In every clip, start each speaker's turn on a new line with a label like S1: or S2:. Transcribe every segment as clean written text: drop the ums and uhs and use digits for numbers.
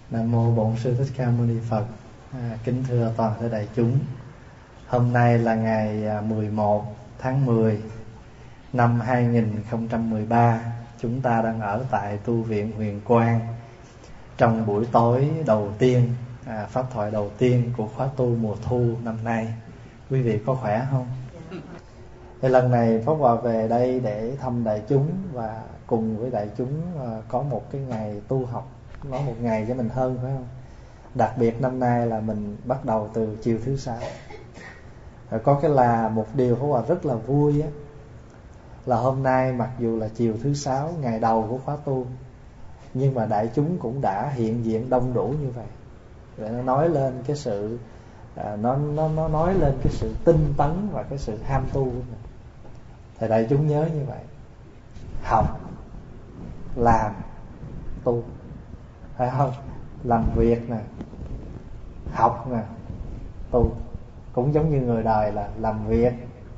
S1: Nam mô Bổn Sư Thích Ca Mâu Ni Phật. Kính thưa toàn thể đại chúng, hôm nay là ngày 11 tháng 10 năm 2013. Chúng ta đang ở tại tu viện Huyền Quang trong buổi tối đầu tiên, pháp thoại đầu tiên của khóa tu mùa thu năm nay. Quý vị có khỏe không? Thì lần này Pháp Hòa về đây để thăm đại chúng và cùng với đại chúng có một cái ngày tu học, nói một ngày cho mình hơn, phải không? Đặc biệt năm nay là mình bắt đầu từ chiều thứ Sáu. Có cái là một điều Pháp Hòa rất là vui á, là hôm nay mặc dù là chiều thứ Sáu, ngày đầu của khóa tu, nhưng mà đại chúng cũng đã hiện diện đông đủ như vậy. Để nó nói lên cái sự nó nói lên cái sự tinh tấn và cái sự ham tu của mình. Thì đại chúng nhớ như vậy: học, làm, tu, phải không? Làm việc nè, học nè, tu. Cũng giống như người đời là làm việc,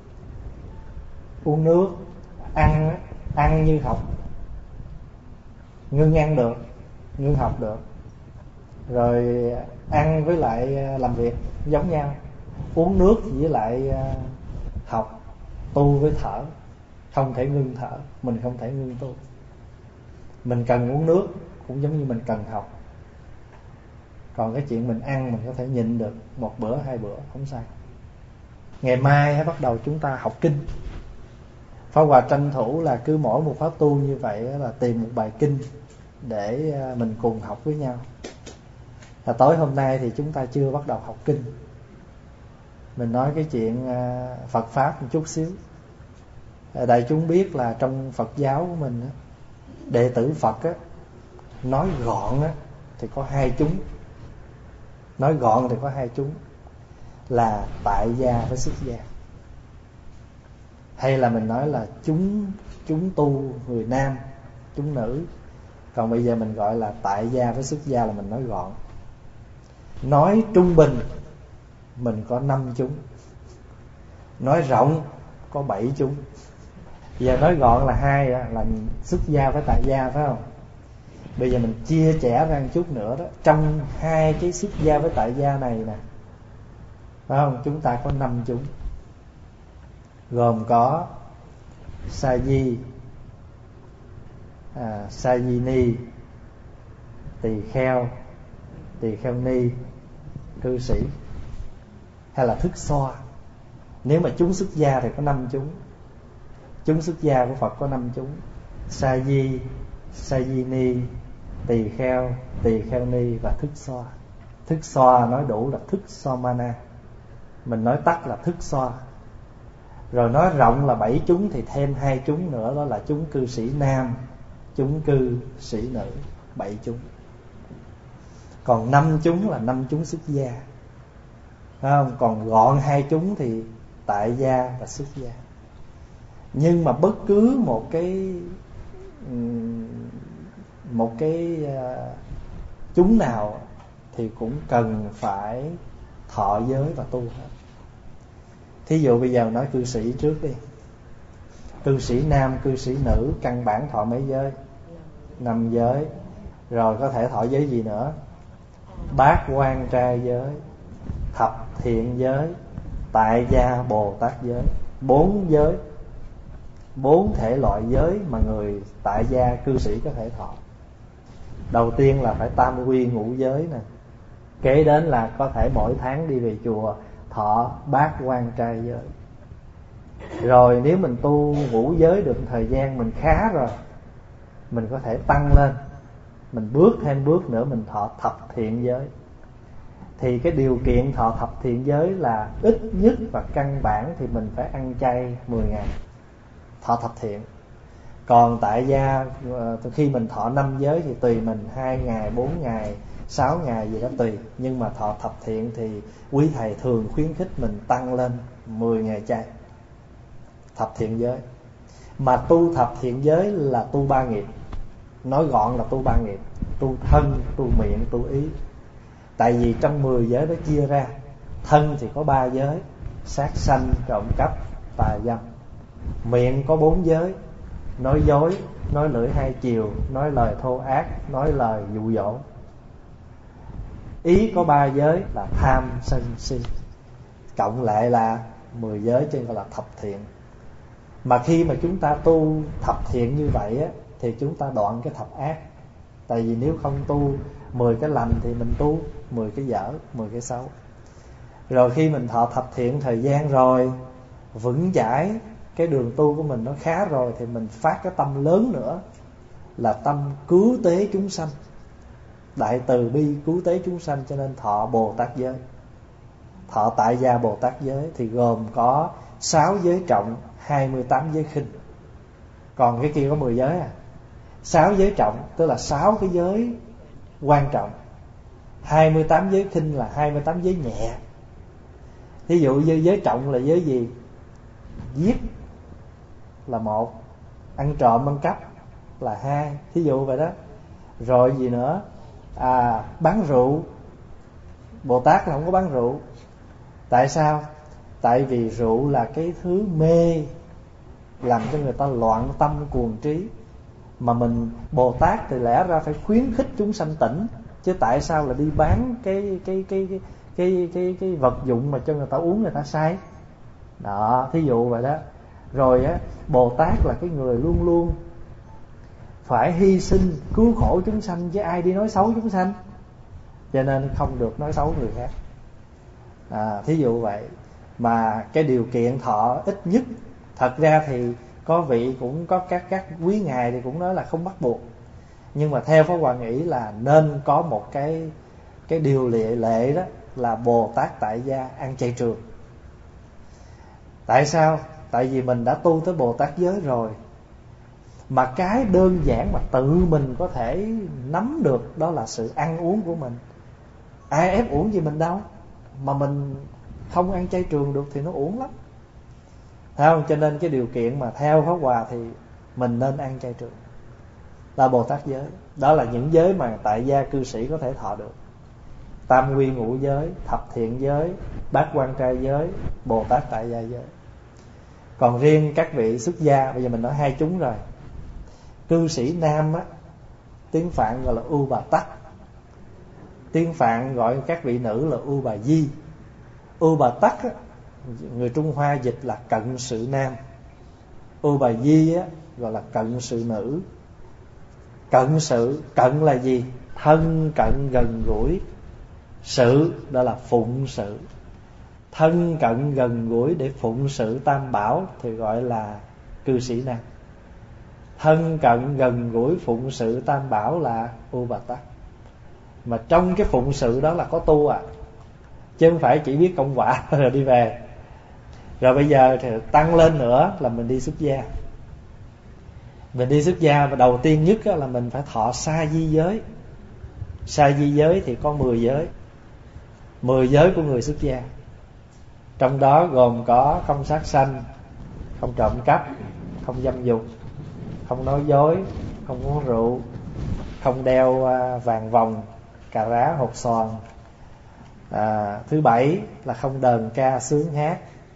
S1: uống nước, ăn như học. Ngưng ăn được, ngưng học được. Rồi ăn với lại làm việc giống nhau. Uống nước với lại học. Tu với thở, không thể ngưng thở, mình không thể ngưng tu. Mình cần uống nước cũng giống như mình cần học. Còn cái chuyện mình ăn mình có thể nhịn được, một bữa hai bữa không sao. Ngày mai bắt đầu chúng ta học kinh. Pháp Hòa tranh thủ là cứ mỗi một khóa tu như vậy là tìm một bài kinh để mình cùng học với nhau. Là tối hôm nay thì chúng ta chưa bắt đầu học kinh. Mình nói cái chuyện Phật Pháp một chút xíu. Đại chúng biết là trong Phật giáo của mình, đệ tử Phật nói gọn thì có hai chúng. Nói gọn thì có hai chúng, là tại gia với xuất gia. Hay là mình nói là chúng tu người nam, chúng nữ. Còn bây giờ mình gọi là tại gia với xuất gia là mình nói gọn. Nói trung bình mình có 5 chúng. Nói rộng có 7 chúng. Giờ nói gọn là 2, là xuất gia với tại gia, phải không? Bây giờ mình chia sẻ ra một chút nữa đó. Trong 2 cái xuất gia với tại gia này nè, phải không? Chúng ta có 5 chúng. Gồm có sa di, sa di ni, tỳ kheo ni, cư sĩ, hay là thức xoa. Nếu mà chúng xuất gia thì có 5 chúng. Chúng xuất gia của Phật có 5 chúng: sa di ni, tỳ kheo ni và thức xoa. Thức xoa nói đủ là thức so mana. Mình nói tắt là thức xoa. Rồi nói rộng là 7 chúng thì thêm 2 chúng nữa, đó là chúng cư sĩ nam, chúng cư sĩ nữ, 7 chúng. Còn 5 chúng là 5 chúng xuất gia, phải không? Còn gọn 2 chúng thì tại gia và xuất gia. Nhưng mà bất cứ một cái chúng nào thì cũng cần phải thọ giới và tu hết. Thí dụ bây giờ nói cư sĩ trước đi. Cư sĩ nam, cư sĩ nữ căn bản thọ mấy giới? 5 giới. Rồi có thể thọ giới gì nữa? Bát quan trai giới, thập thiện giới, tại gia Bồ Tát giới. 4 giới, 4 thể loại giới mà người tại gia cư sĩ có thể thọ. Đầu tiên là phải tam quy ngũ giới nè. Kế đến là có thể mỗi tháng đi về chùa thọ bát quan trai giới. Rồi nếu mình tu ngũ giới được thời gian mình khá rồi, mình có thể tăng lên, mình bước thêm bước nữa mình thọ thập thiện giới. Thì cái điều kiện thọ thập thiện giới là ít nhất và căn bản thì mình phải ăn chay 10 ngày, thọ thập thiện. Còn tại gia khi mình thọ 5 giới thì tùy mình, 2 ngày, 4 ngày, 6 ngày gì đó tùy. Nhưng mà thọ thập thiện thì quý thầy thường khuyến khích mình tăng lên 10 ngày chay, thập thiện giới. Mà tu thập thiện giới là tu 3 nghiệp. Nói gọn là tu 3 nghiệp: tu thân, tu miệng, tu ý. Tại vì trong 10 giới đó chia ra, thân thì có 3 giới: sát sanh, trộm cắp, tà dâm. Miệng có 4 giới: nói dối, nói lưỡi hai chiều, nói lời thô ác, nói lời dụ dỗ. Ý có 3 giới là tham sân si, cộng lại là 10 giới, cho nên gọi là thập thiện. Mà khi mà chúng ta tu thập thiện như vậy á, thì chúng ta đoạn cái thập ác. Tại vì nếu không tu 10 cái lành thì mình tu 10 cái dở, 10 cái xấu. Rồi khi mình thọ thập thiện thời gian rồi, vững chãi cái đường tu của mình nó khá rồi, thì mình phát cái tâm lớn nữa là tâm cứu tế chúng sanh, đại từ bi cứu tế chúng sanh. Cho nên thọ Bồ Tát giới, thọ tại gia Bồ Tát giới thì gồm có 6 giới trọng, 28 giới khinh. Còn cái kia có 10 giới à. 6 giới trọng tức là 6 cái giới quan trọng, 28 giới khinh là 28 giới nhẹ. Thí dụ như giới trọng là giới gì? Giết là 1, ăn trộm ăn cắp là 2, thí dụ vậy đó. Rồi gì nữa? Bán rượu, Bồ Tát là không có bán rượu. Tại sao? Tại vì rượu là cái thứ mê, làm cho người ta loạn tâm cuồng trí. Mà mình Bồ Tát thì lẽ ra phải khuyến khích chúng sanh tỉnh, chứ tại sao là đi bán cái vật dụng mà cho người ta uống người ta say đó, thí dụ vậy đó. Rồi á, Bồ Tát là cái người luôn luôn phải hy sinh cứu khổ chúng sanh, chứ ai đi nói xấu chúng sanh, cho nên không được nói xấu người khác. Thí dụ vậy. Mà cái điều kiện thọ ít nhất, thật ra thì có vị cũng có các quý ngài thì cũng nói là không bắt buộc, nhưng mà theo Pháp Hòa nghĩ là nên có một cái điều lệ đó là Bồ Tát tại gia ăn chay trường. Tại sao? Tại vì mình đã tu tới Bồ Tát giới rồi, mà cái đơn giản mà tự mình có thể nắm được đó là sự ăn uống của mình. Ai ép uổng gì mình đâu, mà mình không ăn chay trường được thì nó uổng lắm, thấy không? Cho nên cái điều kiện mà theo Pháp Hòa thì mình nên ăn chay trường là Bồ Tát giới. Đó là những giới mà tại gia cư sĩ có thể thọ được: tam quy ngũ giới, thập thiện giới, bát quan trai giới, Bồ Tát tại gia giới. Còn riêng các vị xuất gia, bây giờ mình nói hai chúng rồi. Cư sĩ nam á, tiếng Phạn gọi là U Bà Tắc, tiếng Phạn gọi các vị nữ là U Bà Di. U Bà Tắc á, người Trung Hoa dịch là cận sự nam. U Bà Di á, gọi là cận sự nữ. Cận sự, cận là gì? Thân cận gần gũi. Sự đó là phụng sự. Thân cận gần gũi để phụng sự Tam Bảo thì gọi là cư sĩ nam. Thân cận gần gũi phụng sự Tam Bảo là U Bà Tắc. Mà trong cái phụng sự đó là có tu chứ không phải chỉ biết công quả rồi đi về. Rồi bây giờ thì tăng lên nữa là mình đi xuất gia. Mình đi xuất gia và đầu tiên nhất là mình phải thọ sa di giới. Sa di giới thì có 10 giới. 10 giới của người xuất gia. Trong đó gồm có không sát sanh, không trộm cắp, không dâm dục, không nói dối, không uống rượu, không đeo vàng vòng, cà rá, hột xoàn. Thứ 7 là không đờn ca sướng hát,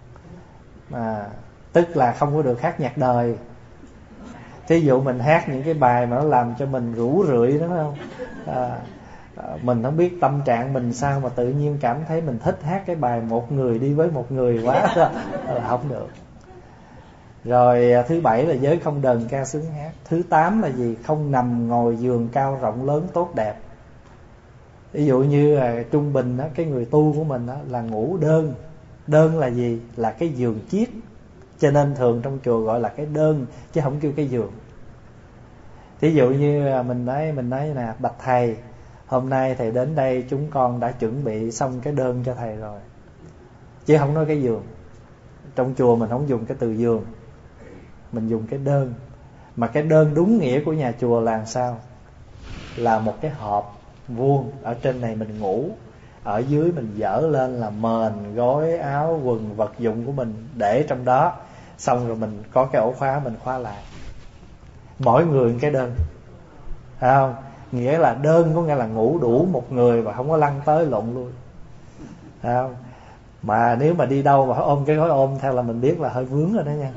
S1: tức là không có được hát nhạc đời. Thí dụ mình hát những cái bài mà nó làm cho mình rũ rượi đó, phải không? Mình không biết tâm trạng mình sao mà tự nhiên cảm thấy mình thích hát cái bài một người đi với một người quá là không được. Rồi thứ 7 là giới không đờn ca sướng hát. Thứ 8 là gì? Không nằm ngồi giường cao rộng lớn tốt đẹp. Ví dụ như trung bình cái người tu của mình là ngủ đơn. Đơn là gì? Là cái giường chiếc. Cho nên thường trong chùa gọi là cái đơn, chứ không kêu cái giường. Thí dụ như mình nói nè, bạch thầy, hôm nay thầy đến đây chúng con đã chuẩn bị xong cái đơn cho thầy rồi, chứ không nói cái giường. Trong chùa mình không dùng cái từ giường, mình dùng cái đơn. Mà cái đơn đúng nghĩa của nhà chùa là sao? Là một cái hộp vuông, ở trên này mình ngủ, ở dưới mình dỡ lên là mền, gối, áo, quần, vật dụng của mình để trong đó. Xong rồi mình có cái ổ khóa, mình khóa lại. Mỗi người một cái đơn, phải không? Nghĩa là đơn có nghĩa là ngủ đủ một người và không có lăn tới lộn lui, phải không? Mà nếu mà đi đâu mà ôm cái gói ôm theo là mình biết là hơi vướng rồi đó nha.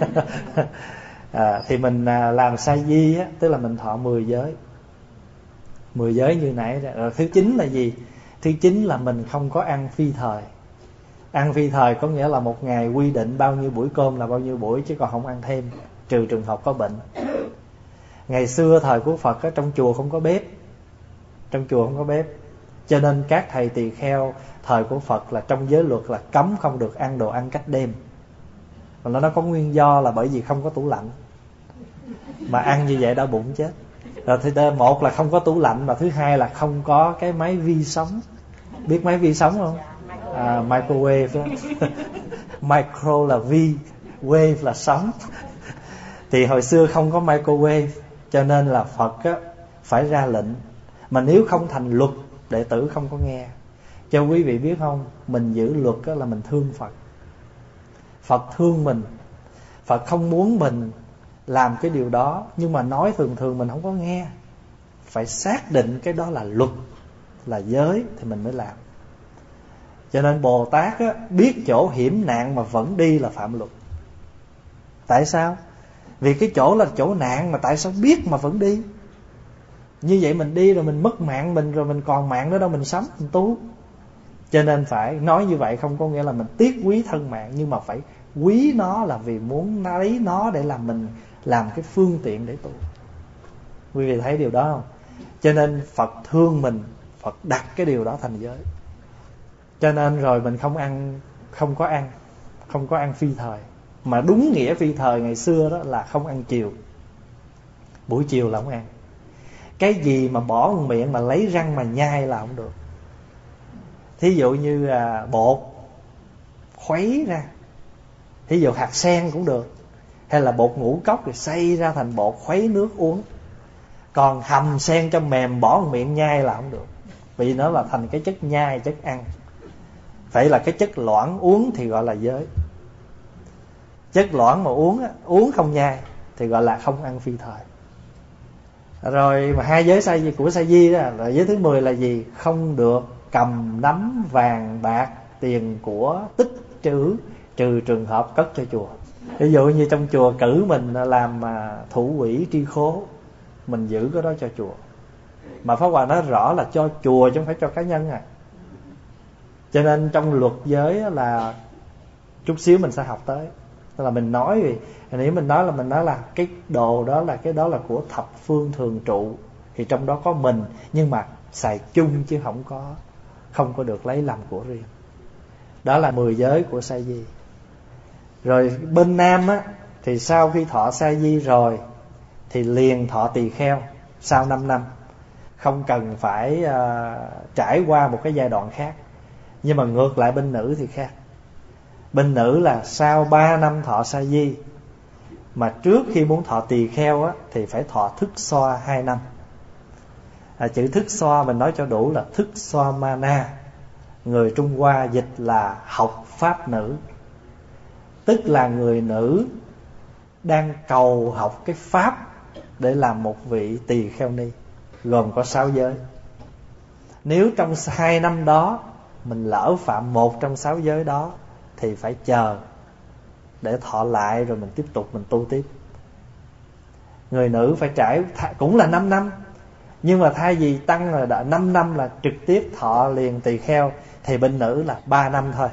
S1: Thì mình làm sa di á, tức là mình thọ 10 giới. 10 giới như nãy. Rồi thứ 9 là gì? Thứ 9 là mình không có ăn phi thời. Ăn phi thời có nghĩa là một ngày quy định bao nhiêu buổi cơm là bao nhiêu buổi, chứ còn không ăn thêm, trừ trường hợp có bệnh. Ngày xưa thời của Phật ở trong chùa không có bếp, trong chùa không có bếp, cho nên các thầy tỳ kheo thời của Phật là trong giới luật là cấm không được ăn đồ ăn cách đêm. Còn nó có nguyên do là bởi vì không có tủ lạnh, mà ăn như vậy đau bụng chết. Rồi thứ một là không có tủ lạnh, và thứ hai là không có cái máy vi sóng. Biết máy vi sóng không? Microwave đó. Micro là vi, wave là sóng. Thì hồi xưa không có microwave, cho nên là Phật á, phải ra lệnh. Mà nếu không thành luật, đệ tử không có nghe. Cho quý vị biết không, mình giữ luật á, là mình thương Phật. Phật thương mình. Phật không muốn mình làm cái điều đó, nhưng mà nói thường thường mình không có nghe. Phải xác định cái đó là luật, là giới thì mình mới làm. Cho nên Bồ Tát á, biết chỗ hiểm nạn mà vẫn đi là phạm luật. Tại sao? Vì cái chỗ là chỗ nạn, mà tại sao biết mà vẫn đi? Như vậy mình đi rồi mình mất mạng mình, rồi mình còn mạng nữa đâu mình sống, mình tu. Cho nên phải nói như vậy không có nghĩa là mình tiếc quý thân mạng, nhưng mà phải quý nó là vì muốn lấy nó để làm mình làm cái phương tiện để tu. Quý vị thấy điều đó không? Cho nên Phật thương mình, Phật đặt cái điều đó thành giới. Cho nên rồi mình không có ăn phi thời. Mà đúng nghĩa phi thời ngày xưa đó là không ăn chiều. Buổi chiều là không ăn. Cái gì mà bỏ vào miệng mà lấy răng mà nhai là không được. Thí dụ như bột khuấy ra, thí dụ hạt sen cũng được, hay là bột ngũ cốc rồi xay ra thành bột khuấy nước uống. Còn hầm sen cho mềm bỏ vào miệng nhai là không được, vì nó là thành cái chất nhai, chất ăn. Phải là cái chất loãng uống thì gọi là giới. Chất loãng mà uống không nhai thì gọi là không ăn phi thời. Rồi mà hai giới sa di của sa di đó là giới thứ 10 là gì? Không được cầm nắm vàng bạc tiền của tích trữ, trừ trường hợp cất cho chùa. Ví dụ như trong chùa cử mình làm thủ quỹ tri khố, mình giữ cái đó cho chùa. Mà Pháp Hòa nói rõ là cho chùa chứ không phải cho cá nhân à. Cho nên trong luật giới là chút xíu mình sẽ học tới. Tức là mình nói vì nếu mình nói là cái đồ đó là cái đó là của thập phương thường trụ, thì trong đó có mình, nhưng mà xài chung chứ không có được lấy làm của riêng. Đó là 10 giới của sa di. Rồi bên Nam á, thì sau khi thọ sa di rồi thì liền thọ tỳ kheo sau 5 năm, không cần phải trải qua một cái giai đoạn khác. Nhưng mà ngược lại bên nữ thì khác. Bên nữ là sau 3 năm thọ sa di, mà trước khi muốn thọ tỳ kheo á, thì phải thọ thức xoa 2 năm. Chữ thức xoa mình nói cho đủ là thức xoa mana. Người Trung Hoa dịch là học pháp nữ. Tức là người nữ đang cầu học cái pháp để làm một vị tỳ kheo ni, gồm có 6 giới. Nếu trong 2 năm đó mình lỡ phạm một trong 6 giới đó thì phải chờ để thọ lại rồi mình tiếp tục mình tu tiếp. Người nữ phải trải cũng là 5 năm, nhưng mà thay vì tăng là đã 5 năm là trực tiếp thọ liền tỳ kheo, thì bên nữ là 3 năm thôi.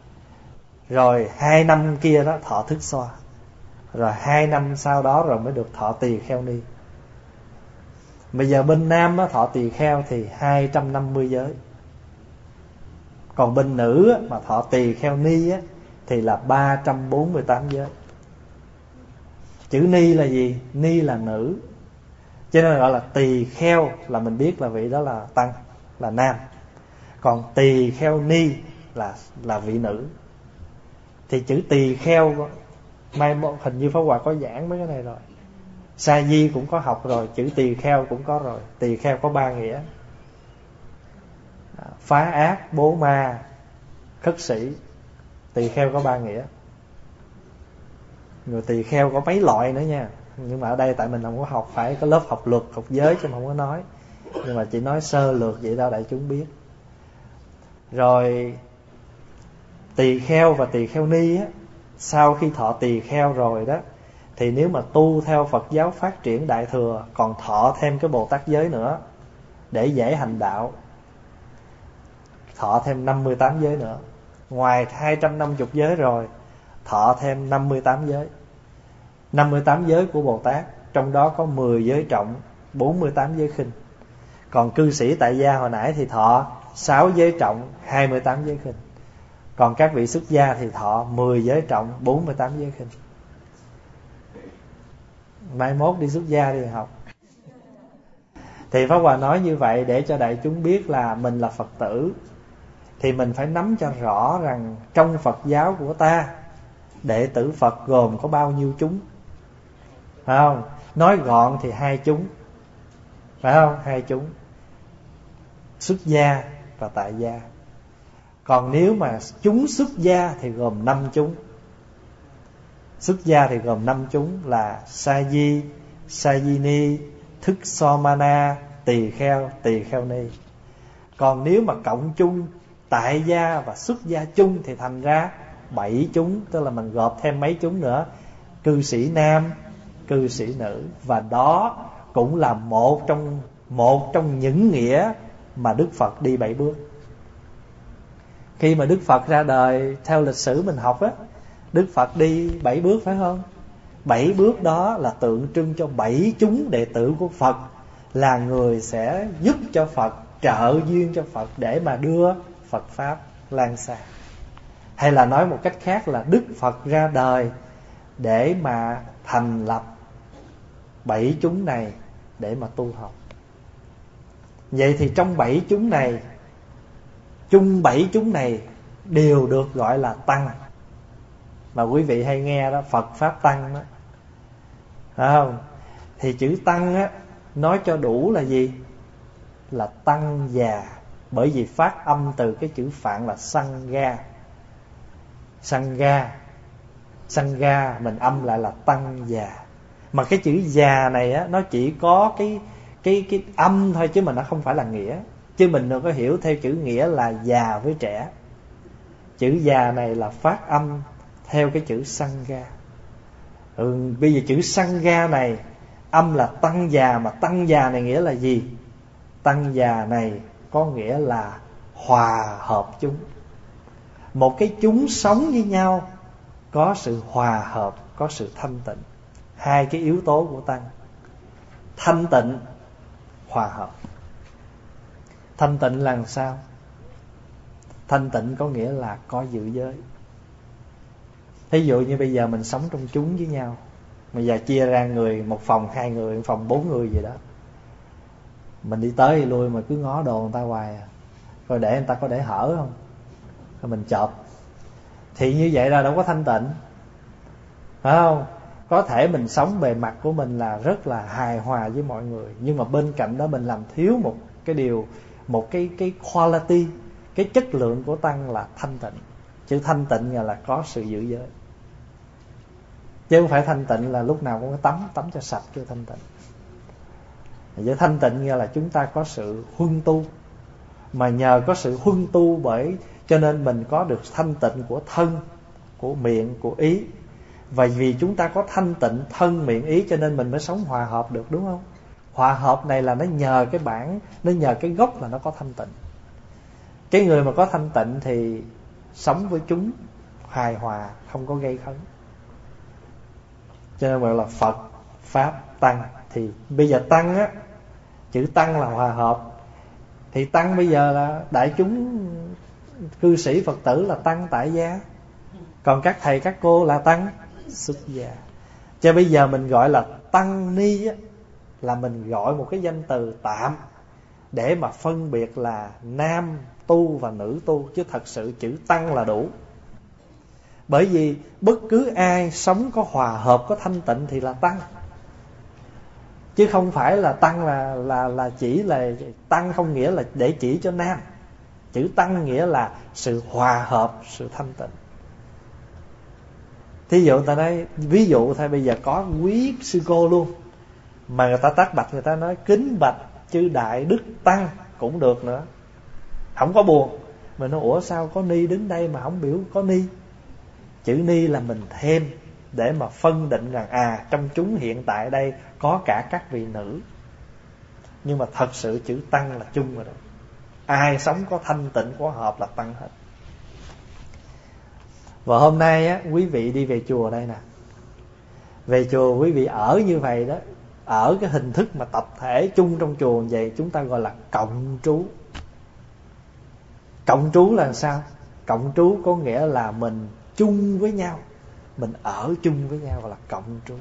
S1: Rồi 2 năm kia đó thọ thức xoa, rồi 2 năm sau đó rồi mới được thọ tỳ kheo ni. Bây giờ bên nam đó, thọ tỳ kheo thì 250 giới. Còn bên nữ mà thọ tỳ kheo ni á, thì là 348 giới. Chữ ni là gì? Ni là nữ, cho nên gọi là tỳ kheo, là mình biết là vị đó là tăng, là nam. Còn tỳ kheo ni là vị nữ. Thì chữ tỳ kheo mai hình như Pháp Hòa có giảng mấy cái này rồi. Sa di cũng có học rồi, chữ tỳ kheo cũng có rồi. Tỳ kheo có 3 nghĩa: phá ác, bố ma, khất sĩ. Tỳ kheo có 3 nghĩa. Người tỳ kheo có mấy loại nữa nha, nhưng mà ở đây tại mình không có học, phải có lớp học luật, học giới cho mình không có nói, nhưng mà chỉ nói sơ lược vậy đâu đại chúng biết. Rồi tỳ kheo và tỳ kheo ni á, sau khi thọ tỳ kheo rồi đó, thì nếu mà tu theo Phật giáo phát triển đại thừa, còn thọ thêm cái Bồ Tát giới nữa để dễ hành đạo. thọ thêm 58 giới nữa. Ngoài 250 giới rồi, thọ thêm 58 giới. 58 giới của Bồ Tát, trong đó có 10 giới trọng, 48 giới khinh. Còn cư sĩ tại gia hồi nãy thì thọ 6 giới trọng, 28 giới khinh. Còn các vị xuất gia thì thọ 10 giới trọng, 48 giới khinh. Mai mốt đi xuất gia đi học. Thì Pháp Hòa nói như vậy để cho đại chúng biết là mình là Phật tử, thì mình phải nắm cho rõ rằng trong Phật giáo của ta, đệ tử Phật gồm có bao nhiêu chúng, phải không? Nói gọn thì 2 chúng, phải không? 2 chúng, xuất gia và tại gia. Còn nếu mà chúng xuất gia thì gồm 5 chúng. Xuất gia thì gồm 5 chúng là sa di, sa di ni, thức so mana, tỳ kheo ni. Còn nếu mà cộng chung tại gia và xuất gia chung thì thành ra 7 chúng, tức là mình gộp thêm mấy chúng nữa, cư sĩ nam, cư sĩ nữ. Và đó cũng là một trong những nghĩa mà Đức Phật đi 7 bước. Khi mà Đức Phật ra đời, theo lịch sử mình học á, Đức Phật đi 7 bước phải không? 7 bước đó là tượng trưng cho 7 chúng đệ tử của Phật, là người sẽ giúp cho Phật, trợ duyên cho Phật để mà đưa Phật Pháp lan xa. Hay là nói một cách khác là Đức Phật ra đời để mà thành lập 7 chúng này để mà tu học. Vậy thì trong 7 chúng này, chung 7 chúng này đều được gọi là tăng. Mà quý vị hay nghe đó, Phật Pháp Tăng đó, phải không? Thì chữ tăng á, nói cho đủ là gì? Là tăng già. Bởi vì phát âm từ cái chữ Phạn là Sangha. Sangha mình âm lại là tăng già. Mà cái chữ già này á, nó chỉ có cái âm thôi, chứ mà nó không phải là nghĩa. Chứ mình đừng có hiểu theo chữ nghĩa là già với trẻ. Chữ già này là phát âm theo cái chữ Sangha. Bây giờ chữ Sangha này âm là tăng già, mà tăng già này nghĩa là gì? Tăng già này có nghĩa là hòa hợp chúng. Một cái chúng sống với nhau có sự hòa hợp, có sự thanh tịnh. 2 cái yếu tố của tăng: thanh tịnh, hòa hợp. Thanh tịnh là làm sao? Thanh tịnh có nghĩa là có giữ giới. Thí dụ như bây giờ mình sống trong chúng với nhau, bây giờ chia ra người, một phòng 2 người, một phòng 4 người gì đó, mình đi tới đi lui mà cứ ngó đồ người ta hoài à, rồi để người ta có để hở không, rồi mình chộp, thì như vậy là đâu có thanh tịnh, phải không? Có thể mình sống bề mặt của mình là rất là hài hòa với mọi người, nhưng mà bên cạnh đó mình làm thiếu một cái điều, một cái quality, cái chất lượng của tăng là thanh tịnh. Chữ thanh tịnh là có sự giữ giới, chứ không phải thanh tịnh là lúc nào cũng tắm cho sạch cho thanh tịnh. Với thanh tịnh nghĩa là chúng ta có sự huân tu, mà nhờ có sự huân tu bởi cho nên mình có được thanh tịnh của thân, của miệng, của ý. Và vì chúng ta có thanh tịnh thân, miệng, ý cho nên mình mới sống hòa hợp được, đúng không? Hòa hợp này là nó nhờ cái bản, nó nhờ cái gốc là nó có thanh tịnh. Cái người mà có thanh tịnh thì sống với chúng hài hòa, không có gây khấn. Cho nên gọi là Phật, Pháp, Tăng. Thì bây giờ Tăng á, chữ Tăng là hòa hợp. Thì Tăng bây giờ là đại chúng cư sĩ Phật tử là Tăng tại gia, còn các thầy các cô là Tăng xuất gia. Cho bây giờ mình gọi là Tăng Ni á, là mình gọi một cái danh từ tạm để mà phân biệt là nam tu và nữ tu, chứ thật sự chữ Tăng là đủ. Bởi vì bất cứ ai sống có hòa hợp, có thanh tịnh thì là Tăng, chứ không phải là Tăng là chỉ là Tăng, không nghĩa là để chỉ cho nam. Chữ Tăng nghĩa là sự hòa hợp, sự thanh tịnh. Thí dụ ta nói, ví dụ thôi, bây giờ có quý sư cô luôn, mà người ta tác bạch, người ta nói kính bạch chư đại đức Tăng cũng được nữa, không có buồn. Mình nói ủa sao có ni đứng đây mà không biểu có ni? Chữ ni là mình thêm để mà phân định rằng trong chúng hiện tại đây có cả các vị nữ. Nhưng mà thật sự chữ Tăng là chung rồi đó. Ai sống có thanh tịnh có hợp là tăng hết. Và hôm nay á, quý vị đi về chùa đây nè, về chùa quý vị ở như vậy đó, ở cái hình thức mà tập thể chung trong chùa vậy, chúng ta gọi là cộng trú. Cộng trú là sao? Cộng trú có nghĩa là mình chung với nhau, mình ở chung với nhau, gọi là cộng trú.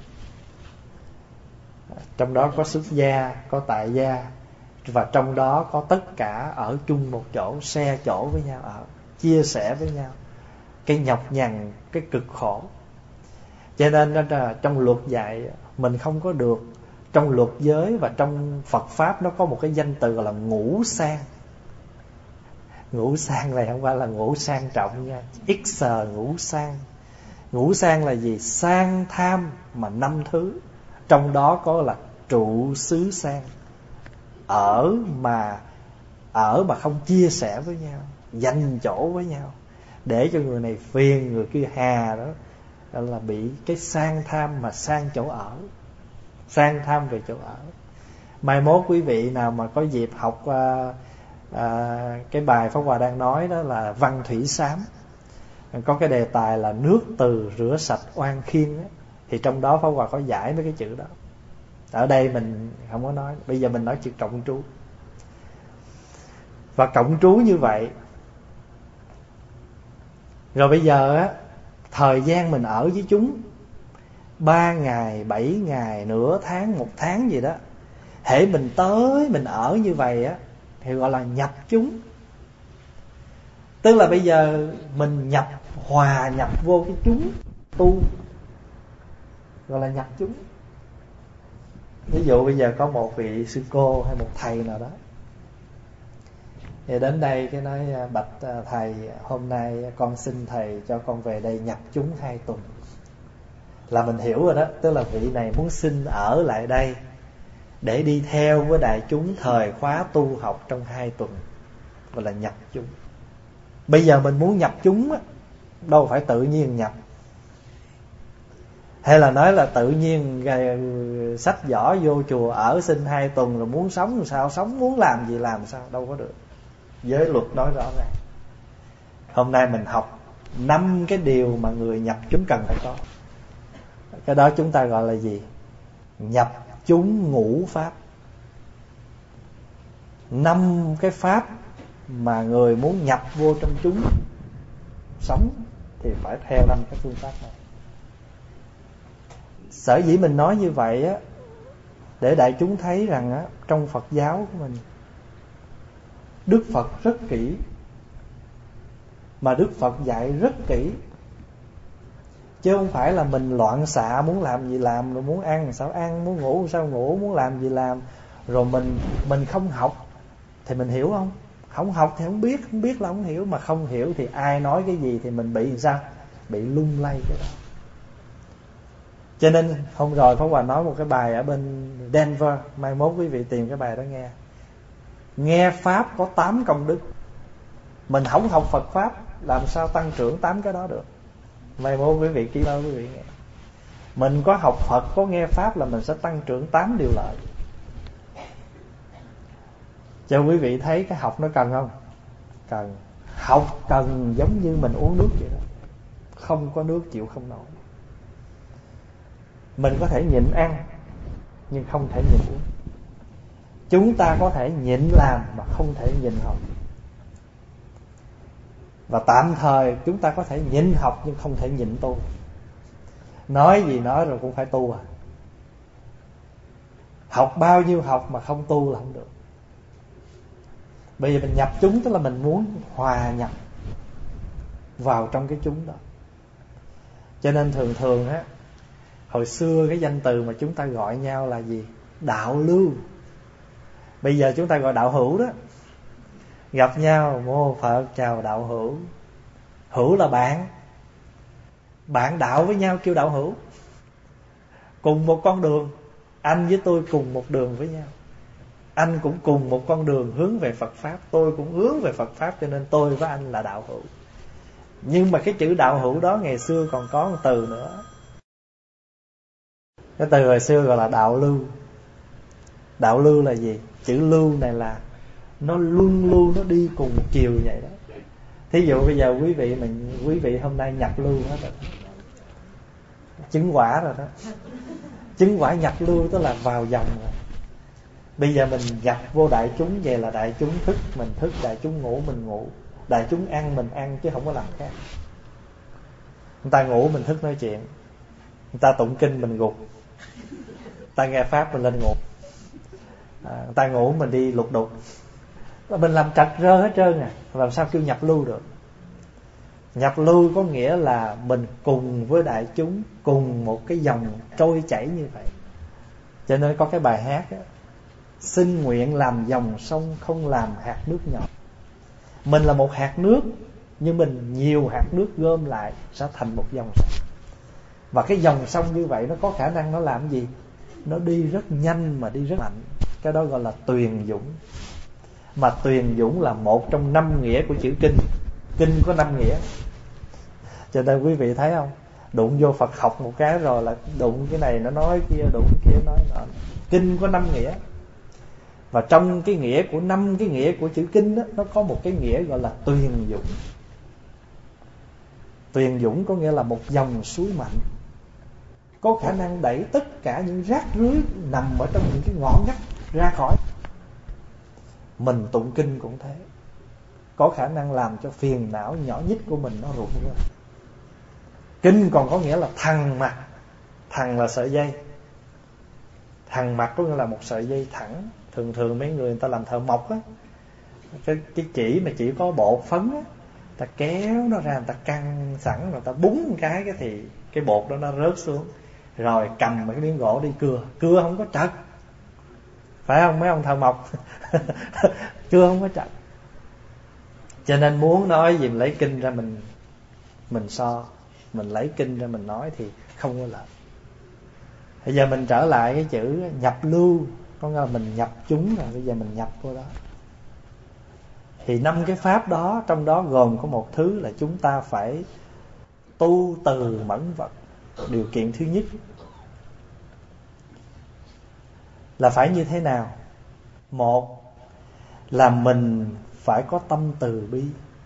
S1: Trong đó có xuất gia, có tại gia, và trong đó có tất cả ở chung một chỗ, share chỗ với nhau ở, chia sẻ với nhau cái nhọc nhằn, cái cực khổ. Cho nên trong luật dạy mình không có được, trong luật giới và trong Phật Pháp nó có một cái danh từ gọi là ngũ sang. Ngũ sang này không phải là ngũ sang trọng nha, x ngũ sang. Ngũ sang là gì? Sang tham mà 5 thứ, trong đó có là trụ xứ sang, ở mà không chia sẻ với nhau, dành chỗ với nhau, để cho người này phiền người kia hà đó. Đó là bị cái sang tham mà sang chỗ ở, sang tham về chỗ ở. Mai mốt quý vị nào mà có dịp học cái bài Pháp Hòa đang nói đó là Văn Thủy Sám, có cái đề tài là nước từ rửa sạch oan khiên đó, thì trong đó Pháp Hòa có giải mấy cái chữ đó. Ở đây mình không có nói, bây giờ mình nói chữ cộng trú. Và cộng trú như vậy, rồi bây giờ á, thời gian mình ở với chúng 3 ngày, 7 ngày, nửa tháng, 1 tháng gì đó, hễ mình tới mình ở như vậy á, thì gọi là nhập chúng. Tức là bây giờ mình hòa nhập vô cái chúng tu, gọi là nhập chúng. Ví dụ bây giờ có một vị sư cô hay một thầy nào đó, thì đến đây cái nói bạch thầy, hôm nay con xin thầy cho con về đây nhập chúng 2 tuần. Là mình hiểu rồi đó, tức là vị này muốn xin ở lại đây để đi theo với đại chúng thời khóa tu học trong 2 tuần, gọi là nhập chúng. Bây giờ mình muốn nhập chúng á, đâu phải tự nhiên nhập, hay là nói là tự nhiên xách giỏ vô chùa ở xin 2 tuần rồi muốn sống làm sao sống, muốn làm gì làm sao, đâu có được. Giới luật nói rõ ràng. Hôm nay mình học 5 cái điều mà người nhập chúng cần phải có. Cái đó chúng ta gọi là gì? Nhập chúng ngũ pháp. 5 cái pháp mà người muốn nhập vô trong chúng sống thì phải theo 5 cái phương pháp này. Sở dĩ mình nói như vậy á, để đại chúng thấy rằng á, trong Phật giáo của mình, Đức Phật rất kỹ, mà Đức Phật dạy rất kỹ, chứ không phải là mình loạn xạ, muốn làm gì làm, rồi muốn ăn sao ăn, muốn ngủ sao ngủ, muốn làm gì làm. Rồi mình không học thì mình hiểu không? Không học thì không biết là không hiểu, mà không hiểu thì ai nói cái gì thì mình bị sao? Bị lung lay cái đó. Cho nên hôm rồi Pháp Hòa nói một cái bài ở bên Denver, mai mốt quý vị tìm cái bài đó nghe. Nghe Pháp có 8 công đức. Mình không học Phật Pháp làm sao tăng trưởng 8 cái đó được. Mai mốt quý vị ký đó quý vị nghe. Mình có học Phật, có nghe Pháp là mình sẽ tăng trưởng 8 điều lợi. Cho quý vị thấy cái học nó cần không? Cần. Học cần giống như mình uống nước vậy đó. Không có nước chịu không nổi. Mình có thể nhịn ăn nhưng không thể nhịn uống. Chúng ta có thể nhịn làm mà không thể nhịn học. Và tạm thời chúng ta có thể nhịn học nhưng không thể nhịn tu. Nói gì nói rồi cũng phải tu à. Học bao nhiêu học mà không tu là không được. Bây giờ mình nhập chúng tức là mình muốn hòa nhập vào trong cái chúng đó. Cho nên thường á, hồi xưa cái danh từ mà chúng ta gọi nhau là gì? Đạo lưu. Bây giờ chúng ta gọi đạo hữu đó. Gặp nhau, mô Phật chào đạo hữu. Hữu là bạn. Bạn đạo với nhau kêu đạo hữu. Cùng một con đường. Anh với tôi cùng một đường với nhau. Anh cũng cùng một con đường hướng về Phật Pháp, tôi cũng hướng về Phật Pháp, cho nên tôi với anh là đạo hữu. Nhưng mà cái chữ đạo hữu đó ngày xưa còn có một từ nữa. Cái từ hồi xưa gọi là đạo lưu. Đạo lưu là gì? Chữ lưu này là nó luân lưu, nó đi cùng một chiều vậy đó. Thí dụ bây giờ quý vị hôm nay nhập lưu hết rồi, chứng quả rồi đó. Chứng quả nhập lưu tức là vào dòng rồi. Bây giờ mình nhập vô đại chúng, về là đại chúng thức mình thức, đại chúng ngủ mình ngủ, đại chúng ăn mình ăn, chứ không có làm khác. Người ta ngủ mình thức nói chuyện, người ta tụng kinh mình gục, người ta nghe pháp mình lên ngủ, người ta ngủ mình đi lục đục. Mình làm trật rơ hết trơn à. Làm sao kêu nhập lưu được? Nhập lưu có nghĩa là mình cùng với đại chúng, cùng một cái dòng trôi chảy như vậy. Cho nên có cái bài hát đó, xin nguyện làm dòng sông, không làm hạt nước nhỏ. Mình là một hạt nước, nhưng mình nhiều hạt nước gom lại sẽ thành một dòng sông. Và cái dòng sông như vậy nó có khả năng nó làm gì? Nó đi rất nhanh mà đi rất mạnh. Cái đó gọi là tuyền dũng. Mà tuyền dũng là một trong 5 nghĩa của chữ kinh. Kinh có 5 nghĩa. Cho nên quý vị thấy không, đụng vô Phật học một cái rồi là đụng cái này nó nói kia, đụng kia nói nọ. Kinh có 5 nghĩa. Và trong cái nghĩa của 5 cái nghĩa của chữ kinh đó, nó có một cái nghĩa gọi là tuyền dũng. Tuyền dũng có nghĩa là một dòng suối mạnh, có khả năng đẩy tất cả những rác rưới nằm ở trong những cái ngõ ngách ra khỏi. Mình tụng kinh cũng thế, có khả năng làm cho phiền não nhỏ nhất của mình nó rụng ra. Kinh còn có nghĩa là thằng mặt. Thằng là sợi dây. Thằng mặt có nghĩa là một sợi dây thẳng. Thường mấy người ta làm thợ mộc á, cái chỉ mà chỉ có bột phấn á, ta kéo nó ra, người ta căng sẵn, rồi ta búng một cái thì cái bột đó nó rớt xuống, rồi cầm cái miếng gỗ đi cưa không có trật, phải không mấy ông thợ mộc? Cưa không có trật. Cho nên muốn nói gì mình lấy kinh ra mình so, mình lấy kinh ra mình nói thì không có lợi. Bây giờ mình trở lại cái chữ nhập lưu, có nghĩa là mình nhập chúng rồi, bây giờ mình nhập vô đó. Thì 5 cái pháp đó, trong đó gồm có một thứ là chúng ta phải tu từ mẫn vật. Điều kiện thứ nhất là phải như thế nào? Một là mình phải có tâm từ bi,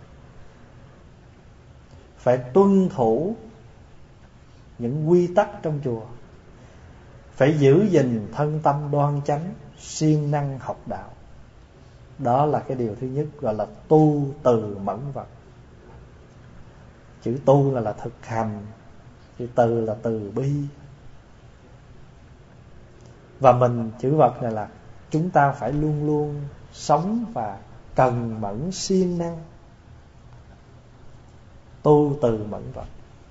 S1: phải tuân thủ những quy tắc trong chùa, phải giữ gìn thân tâm đoan chánh, siêng năng học đạo. Đó là cái điều thứ nhất, gọi là tu từ mẫn vật. Chữ tu là thực hành, chữ từ là từ bi. Và mình, chữ vật này là chúng ta phải luôn luôn sống và cần mẫn siêng năng. Tu từ mẫn vật.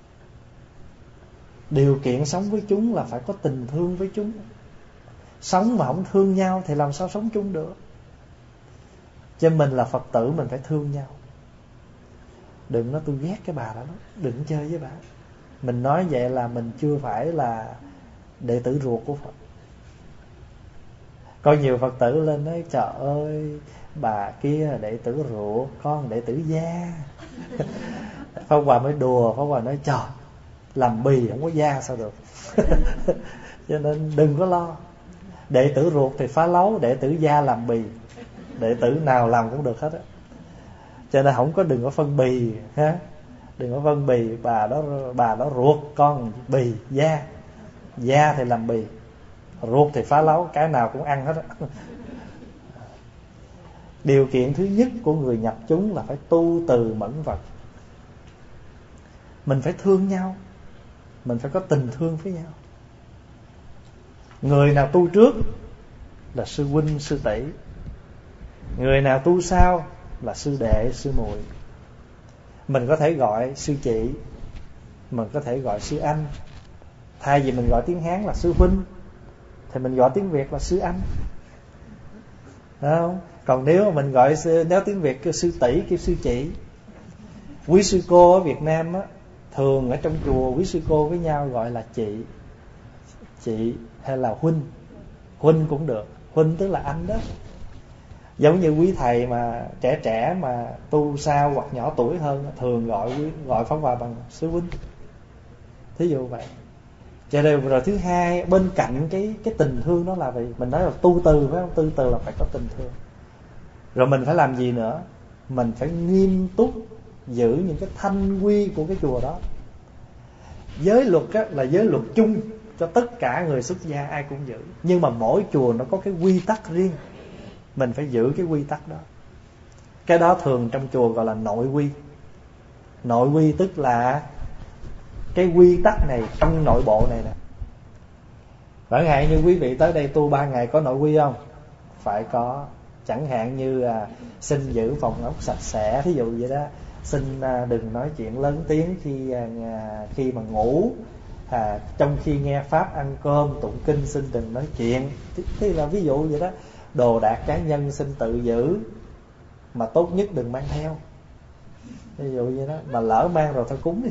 S1: Điều kiện sống với chúng là phải có tình thương với chúng. Sống mà không thương nhau thì làm sao sống chung được? Cho mình là Phật tử, mình phải thương nhau. Đừng nói tôi ghét cái bà đó, đừng chơi với bà. Mình nói vậy là mình chưa phải là đệ tử ruột của Phật. Có nhiều Phật tử lên nói trời ơi, bà kia đệ tử ruột, con đệ tử gia. Pháp Hòa mới đùa, Pháp Hòa nói trời, làm bì không có da sao được. Cho nên đừng có lo. Đệ tử ruột thì phá lấu, đệ tử gia làm bì. Đệ tử nào làm cũng được hết á. Cho nên đừng có phân bì ha. Đừng có phân bì, bà đó ruột, con bì, da. Da thì làm bì, ruột thì phá lấu, cái nào cũng ăn hết á. Điều kiện thứ nhất của người nhập chúng là phải tu từ mẫn vật. Mình phải thương nhau, mình phải có tình thương với nhau. Người nào tu trước là sư huynh, sư tỷ. Người nào tu sau là sư đệ, sư muội. Mình có thể gọi sư chị, mình có thể gọi sư anh. Thay vì mình gọi tiếng Hán là sư huynh thì mình gọi tiếng Việt là sư anh. Đúng không? Còn nếu mình gọi nếu tiếng Việt kêu sư tỷ, kêu sư chị. Quý sư cô ở Việt Nam á, thường ở trong chùa quý sư cô với nhau gọi là chị hay là huynh. Huynh cũng được, huynh tức là anh đó. Giống như quý thầy mà trẻ mà tu sao hoặc nhỏ tuổi hơn, thường gọi Pháp Hòa bằng sư huynh. Thí dụ vậy. Cho nên rồi thứ hai, bên cạnh cái tình thương đó là vì mình nói là tu từ, phải không? Tu từ là phải có tình thương. Rồi mình phải làm gì nữa? Mình phải nghiêm túc giữ những cái thanh quy của cái chùa đó. Giới luật á, là giới luật chung cho tất cả người xuất gia ai cũng giữ. Nhưng mà mỗi chùa nó có cái quy tắc riêng, mình phải giữ cái quy tắc đó. Cái đó thường trong chùa gọi là nội quy. Nội quy tức là cái quy tắc này trong nội bộ này nè. Chẳng hạn như quý vị tới đây tu 3 ngày có nội quy không? Phải có. Chẳng hạn như xin giữ phòng ốc sạch sẽ, thí dụ vậy đó. Xin đừng nói chuyện lớn tiếng khi mà ngủ, trong khi nghe pháp ăn cơm tụng kinh xin đừng nói chuyện. Thế là ví dụ vậy đó. Đồ đạc cá nhân xin tự giữ, mà tốt nhất đừng mang theo. Ví dụ vậy đó. Mà lỡ mang rồi thôi cúng đi.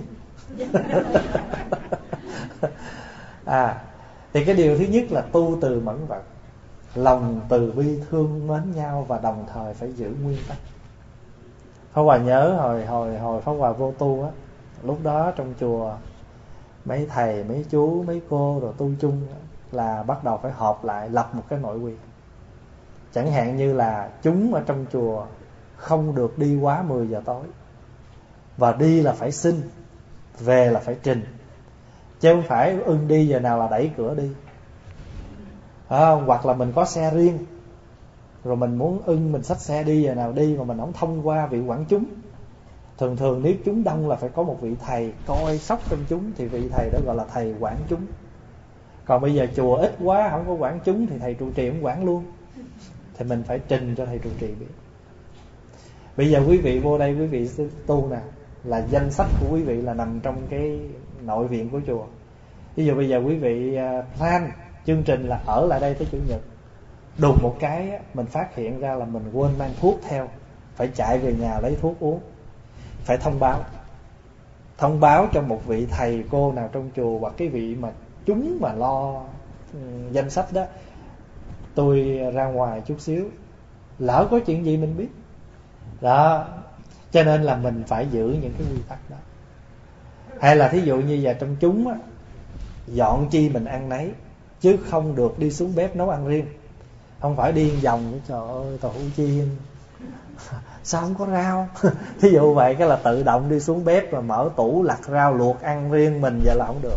S1: Thì cái điều thứ nhất là tu từ mẫn vận, lòng từ bi thương mến nhau, và đồng thời phải giữ nguyên tắc. Pháp Hòa nhớ hồi Pháp Hòa vô tu á, lúc đó trong chùa mấy thầy, mấy chú, mấy cô rồi tu chung là bắt đầu phải họp lại lập một cái nội quy. Chẳng hạn như là chúng ở trong chùa không được đi quá 10 giờ tối, và đi là phải xin, về là phải trình, chứ không phải ưng đi giờ nào là đẩy cửa đi. Hoặc là mình có xe riêng, rồi mình muốn mình xách xe đi giờ nào đi, mà mình không thông qua vị quản chúng. Thường nếu chúng đông là phải có một vị thầy coi sóc trong chúng, thì vị thầy đó gọi là thầy quản chúng. Còn bây giờ chùa ít quá không có quản chúng thì thầy trụ trì cũng quản luôn, thì mình phải trình cho thầy trụ trì biết. Bây giờ quý vị vô đây, quý vị tu nè, là danh sách của quý vị là nằm trong cái nội viện của chùa. Ví dụ bây giờ quý vị plan chương trình là ở lại đây tới Chủ nhật, đùng một cái mình phát hiện ra là mình quên mang thuốc theo, phải chạy về nhà lấy thuốc uống. Phải thông báo cho một vị thầy cô nào trong chùa, hoặc cái vị mà chúng mà lo danh sách đó, tôi ra ngoài chút xíu, lỡ có chuyện gì mình biết đó. Cho nên là mình phải giữ những cái quy tắc đó. Hay là thí dụ như giờ trong chúng á, dọn chi mình ăn nấy, chứ không được đi xuống bếp nấu ăn riêng. Không phải đi vòng, trời ơi tổ chiên sao không có rau. Thí dụ vậy, cái là tự động đi xuống bếp và mở tủ lặt rau luộc ăn riêng mình, vậy là không được.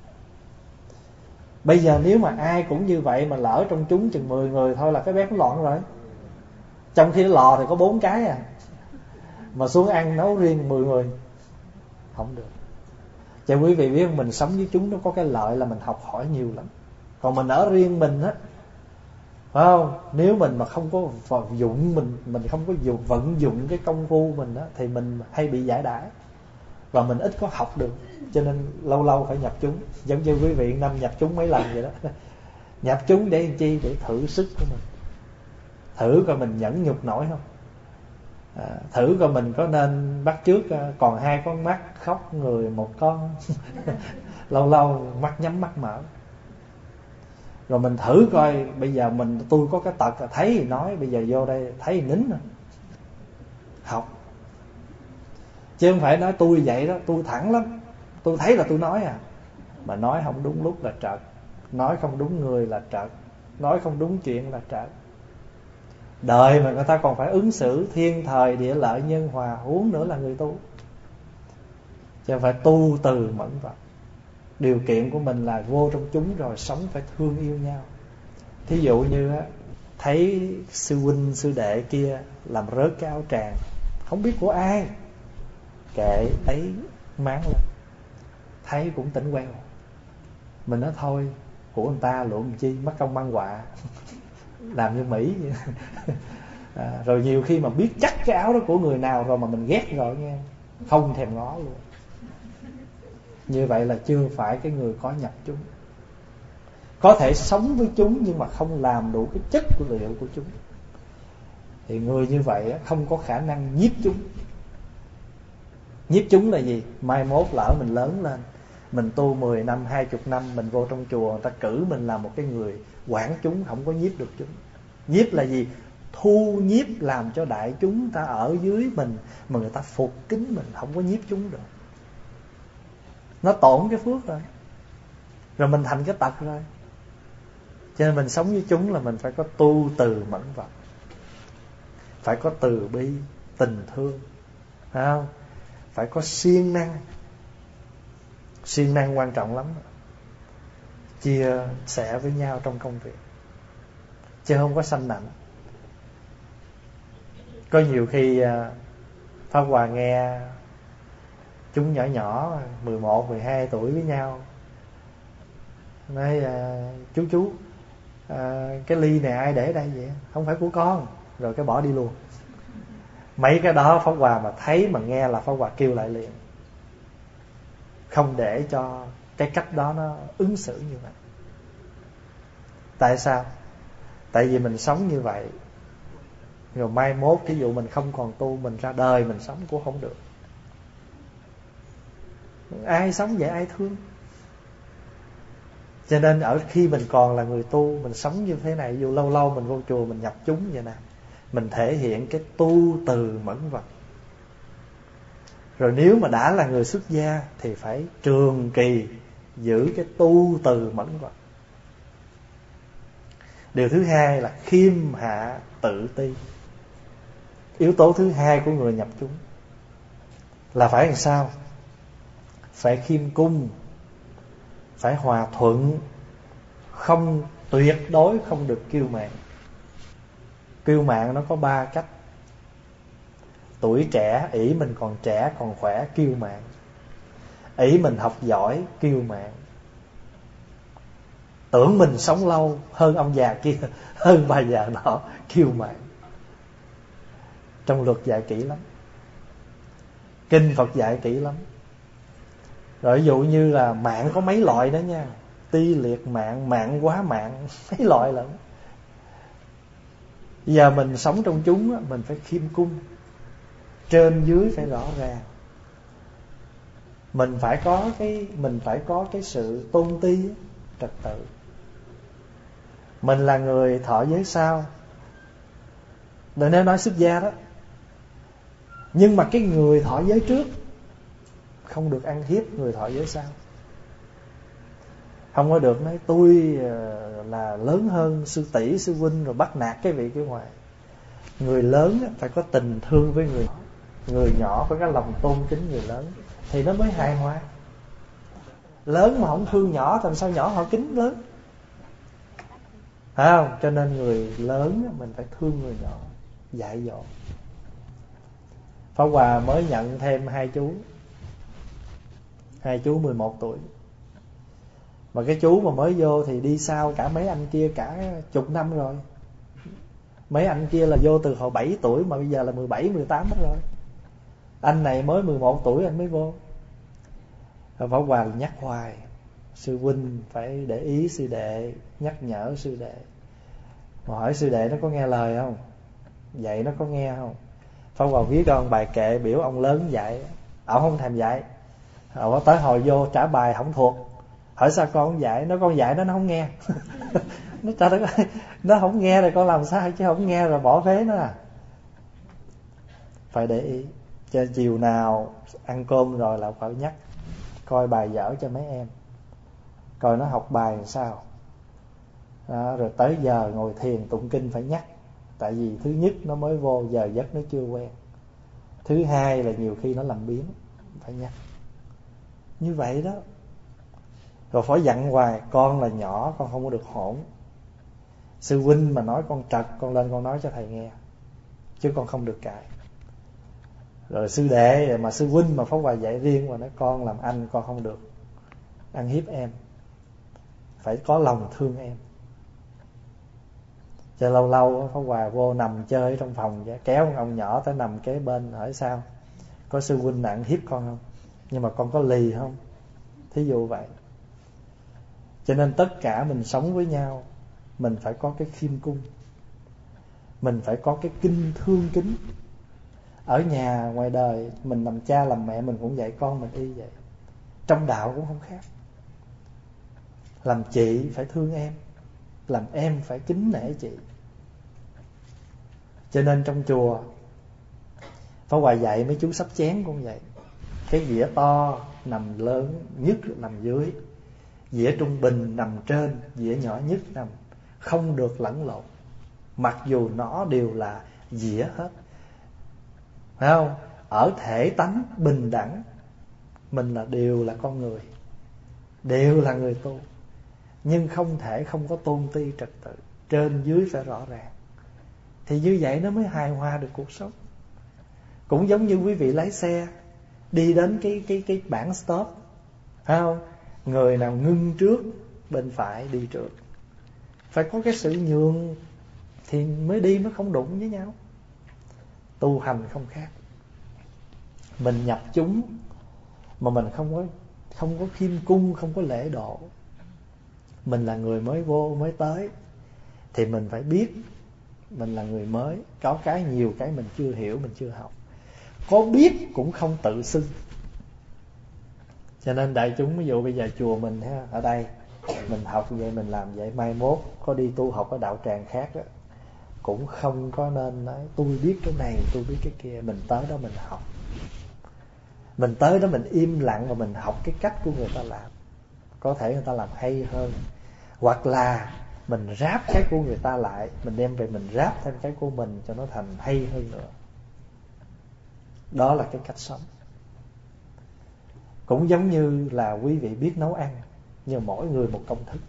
S1: Bây giờ nếu mà ai cũng như vậy, mà lỡ trong chúng chừng 10 người thôi là cái bếp nó loạn rồi. Trong khi lò thì có 4 cái mà xuống ăn nấu riêng 10 người không được. Cho quý vị biết, mình sống với chúng nó có cái lợi là mình học hỏi nhiều lắm. Còn mình ở riêng mình á, phải không? Nếu mình mà không có vận dụng, mình không có vận dụng cái công phu mình á, thì mình hay bị giải đãi, và mình ít có học được. Cho nên lâu lâu phải nhập chúng. Giống như quý vị năm nhập chúng mấy lần vậy đó. Nhập chúng để làm chi? Để thử sức của mình, thử coi mình nhẫn nhục nổi không. Thử coi mình có nên bắt chước còn 2 con mắt khóc người 1 con. Lâu lâu mắt nhắm mắt mở. Rồi mình thử coi, bây giờ tôi có cái tật là thấy thì nói, bây giờ vô đây thấy thì nín rồi. Học. Chứ không phải nói tôi vậy đó, tôi thẳng lắm, tôi thấy là tôi nói mà nói không đúng lúc là trật, nói không đúng người là trật, nói không đúng chuyện là trật. Đời mà người ta còn phải ứng xử thiên thời địa lợi nhân hòa, huống nữa là người tu. Chứ phải tu từ mẫn vận. Điều kiện của mình là vô trong chúng rồi sống phải thương yêu nhau. Thí dụ như thấy sư huynh sư đệ kia làm rớt cái áo tràng, không biết của ai, kệ ấy máng lên, thấy cũng tỉnh queo. Mình nói thôi, của người ta luận chi, mất công mang họa. Làm như Mỹ vậy. Rồi nhiều khi mà biết chắc cái áo đó của người nào rồi mà mình ghét rồi nha, không thèm ngó luôn. Như vậy là chưa phải cái người có nhập chúng. Có thể sống với chúng nhưng mà không làm đủ cái chất liệu của chúng, thì người như vậy không có khả năng nhiếp chúng. Nhiếp chúng là gì? Mai mốt lỡ mình lớn lên, mình tu 10 năm, 20 năm, mình vô trong chùa, người ta cử mình làm một cái người quản chúng, không có nhiếp được chúng. Nhiếp là gì? Thu nhiếp, làm cho đại chúng ta ở dưới mình mà người ta phục kính mình, không có nhiếp chúng được. Nó tổn cái phước rồi, rồi mình thành cái tật rồi. Cho nên mình sống với chúng là mình phải có tu từ mẫn vận. phải có từ bi, tình thương, phải không? Phải có siêng năng. Siêng năng quan trọng lắm. Chia sẻ với nhau trong công việc, chứ không có sanh nặng. Có nhiều khi Pháp Hòa nghe chúng nhỏ nhỏ 11, 12 tuổi với nhau nói chú cái ly này ai để đây vậy? Không phải của con. Rồi cái bỏ đi luôn. Mấy cái đó Pháp Hòa mà thấy mà nghe là Pháp Hòa kêu lại liền, không để cho cái cách đó nó ứng xử như vậy. Tại sao? Tại vì mình sống như vậy, rồi mai mốt ví dụ mình không còn tu, mình ra đời mình sống cũng không được. Ai sống vậy ai thương. Cho nên ở khi mình còn là người tu, mình sống như thế này, dù lâu lâu mình vô chùa mình nhập chúng vậy nè, mình thể hiện cái tu từ mẫn vật. Rồi nếu mà đã là người xuất gia thì phải trường kỳ giữ cái tu từ mẫn vật. Điều thứ hai là khiêm hạ tự ti. Yếu tố thứ hai của người nhập chúng là phải làm sao? Phải khiêm cung, phải hòa thuận, không tuyệt đối không được kiêu mạn. Kiêu mạn nó có 3 cách. Tuổi trẻ, ỷ mình còn trẻ còn khỏe, kiêu mạn. Ỷ mình học giỏi, kiêu mạn. Tưởng mình sống lâu hơn ông già kia, hơn bà già nọ, kiêu mạn. Trong luật dạy kỹ lắm, kinh Phật dạy kỹ lắm. Rồi ví dụ như là mạng có mấy loại đó nha. Ti liệt mạng, mạng quá mạng, mấy loại lận. Giờ mình sống trong chúng, mình phải khiêm cung, trên dưới phải rõ ràng. Mình phải có cái sự tôn ti, trật tự. Mình là người thọ giới sau, để nếu nói xuất gia đó. Nhưng mà cái người thọ giới trước không được ăn hiếp người thọ giới sau. Không có được nói tôi là lớn hơn sư tỷ, sư huynh, rồi bắt nạt cái vị kia ngoài. Người lớn phải có tình thương với người nhỏ. Người nhỏ phải có lòng tôn kính người lớn, thì nó mới hài hòa. Lớn mà không thương nhỏ thì làm sao nhỏ họ kính lớn? Phải không? Cho nên người lớn mình phải thương người nhỏ, dạy dỗ. Pháp Hòa mới nhận thêm 2 chú. 2 chú 11 tuổi. Mà cái chú mà mới vô thì đi sau cả mấy anh kia cả chục năm rồi. Mấy anh kia là vô từ hồi 7 tuổi mà bây giờ là 17, 18 hết rồi. Anh này mới 11 tuổi anh mới vô. Pháp Hòa nhắc hoài, sư huynh phải để ý sư đệ, nhắc nhở sư đệ. Mà hỏi sư đệ nó có nghe lời không? Dạy nó có nghe không? Pháp Hòa viết con bài kệ biểu ông lớn dạy. Ông không thèm dạy. Ông tới hồi vô trả bài không thuộc. Hỏi sao con không dạy? Nó con dạy nó không nghe. Nó trời đất ơi, nó không nghe rồi con làm sao chứ không nghe rồi bỏ phế nó à. Phải để ý. Cho chiều nào ăn cơm rồi là phải nhắc, coi bài dở cho mấy em, coi nó học bài làm sao đó. Rồi tới giờ ngồi thiền tụng kinh phải nhắc. Tại vì thứ nhất nó mới vô, giờ giấc nó chưa quen. Thứ hai là nhiều khi nó làm biếng, phải nhắc. Như vậy đó. Rồi phải dặn hoài, con là nhỏ, con không có được hỗn. Sư huynh mà nói con trật, con lên con nói cho thầy nghe, chứ con không được cãi. Rồi sư đệ mà sư huynh mà Pháp Hòa dạy riêng, và nói con làm anh, con không được ăn hiếp em, phải có lòng thương em. Cho lâu lâu Pháp Hòa vô nằm chơi trong phòng, kéo ông nhỏ tới nằm kế bên, hỏi sao, có sư huynh nặng hiếp con không, nhưng mà con có lì không, thí dụ vậy. Cho nên tất cả mình sống với nhau, mình phải có cái khiêm cung, mình phải có cái kinh thương kính. Ở nhà ngoài đời mình làm cha làm mẹ mình cũng dạy con mình y vậy. Trong đạo cũng không khác. Làm chị phải thương em, làm em phải kính nể chị. Cho nên trong chùa Pháp Hòa dạy mấy chú sắp chén cũng vậy. Cái dĩa to nằm lớn nhất nằm dưới, dĩa trung bình nằm trên, dĩa nhỏ nhất nằm, không được lẫn lộn. Mặc dù nó đều là dĩa hết, phải không? Ở thể tánh bình đẳng, mình đều là con người, đều là người tu, nhưng không thể không có tôn ti trật tự, trên dưới phải rõ ràng. Thì như vậy nó mới hài hòa được cuộc sống. Cũng giống như quý vị lái xe đi đến cái bảng stop, phải không? Người nào ngưng trước, bên phải đi trước. Phải có cái sự nhường thì mới đi, mới không đụng với nhau. Tu hành không khác. Mình nhập chúng mà mình không có khiêm cung, không có lễ độ. Mình là người mới vô, mới tới, thì mình phải biết mình là người mới, có cái nhiều cái mình chưa hiểu, mình chưa học. Có biết cũng không tự xưng. Cho nên đại chúng, ví dụ bây giờ chùa mình ở đây, mình học vậy, mình làm vậy, mai mốt có đi tu học ở đạo tràng khác đó, cũng không có nên nói tôi biết cái này, tôi biết cái kia. Mình tới đó mình học, mình tới đó mình im lặng và mình học cái cách của người ta làm. Có thể người ta làm hay hơn, hoặc là mình ráp cái của người ta lại, mình đem về mình ráp thêm cái của mình cho nó thành hay hơn nữa. Đó là cái cách sống. Cũng giống như là quý vị biết nấu ăn, nhưng mỗi người một công thức.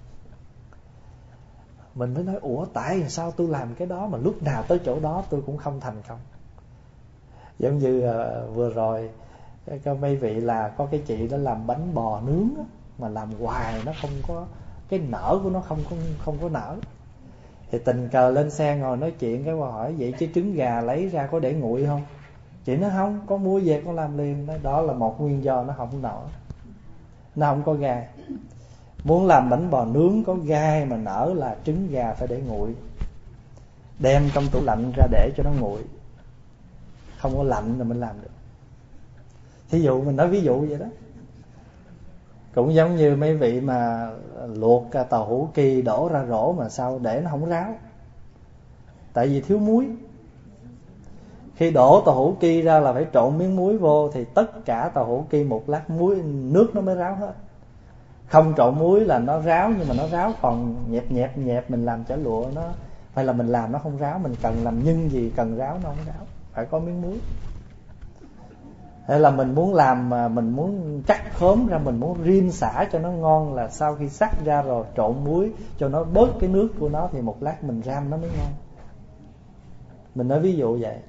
S1: Mình mới nói ủa tại sao tôi làm cái đó mà lúc nào tới chỗ đó tôi cũng không thành công. Giống như vừa rồi có mấy vị là có cái chị đó làm bánh bò nướng á, mà làm hoài nó không có, cái nở của nó không có nở. Thì tình cờ lên xe ngồi nói chuyện, cái qua hỏi vậy chứ trứng gà lấy ra có để nguội không? Chị nói không, có mua về con làm liền. Đó là một nguyên do nó không nở, nó không có gai. Muốn làm bánh bò nướng có gai mà nở là trứng gà phải để nguội, đem trong tủ lạnh ra để cho nó nguội, không có lạnh là mình làm được. Thí dụ mình nói ví dụ vậy đó. Cũng giống như mấy vị mà luộc tàu hũ kỳ đổ ra rổ mà sao để nó không ráo, tại vì thiếu muối. Khi đổ tàu hũ kỳ ra là phải trộn miếng muối vô, thì tất cả tàu hũ kỳ một lát muối nước nó mới ráo hết. Không trộn muối là nó ráo, nhưng mà nó ráo còn nhẹp. Mình làm chả lụa nó hay là mình làm nó không ráo, mình cần làm nhân gì cần ráo nó không ráo, phải có miếng muối. Hay là mình muốn làm mà mình muốn cắt khóm ra, mình muốn rim xả cho nó ngon, là sau khi sắc ra rồi trộn muối cho nó bớt cái nước của nó, thì một lát mình ram nó mới ngon. Mình nói ví dụ vậy.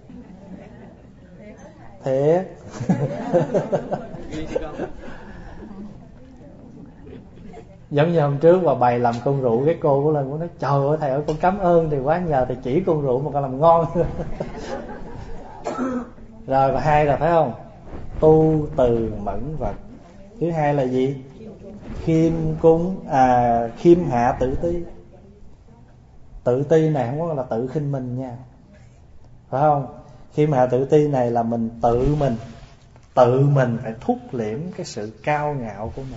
S1: Thiệt. Giống như hôm trước bà bày làm con rượu, cái cô của lên cũng nói trời ơi thầy ơi con cảm ơn thầy quá, nhờ thầy chỉ con rượu mà con làm ngon. Rồi và hai là phải không? Tu từ mẫn vật. Thứ hai là gì? Khiêm hạ tự ti. Tự ti này không có là tự khinh mình nha, phải không? Khiêm hạ tự ti này là mình tự mình phải thúc liễm cái sự cao ngạo của mình.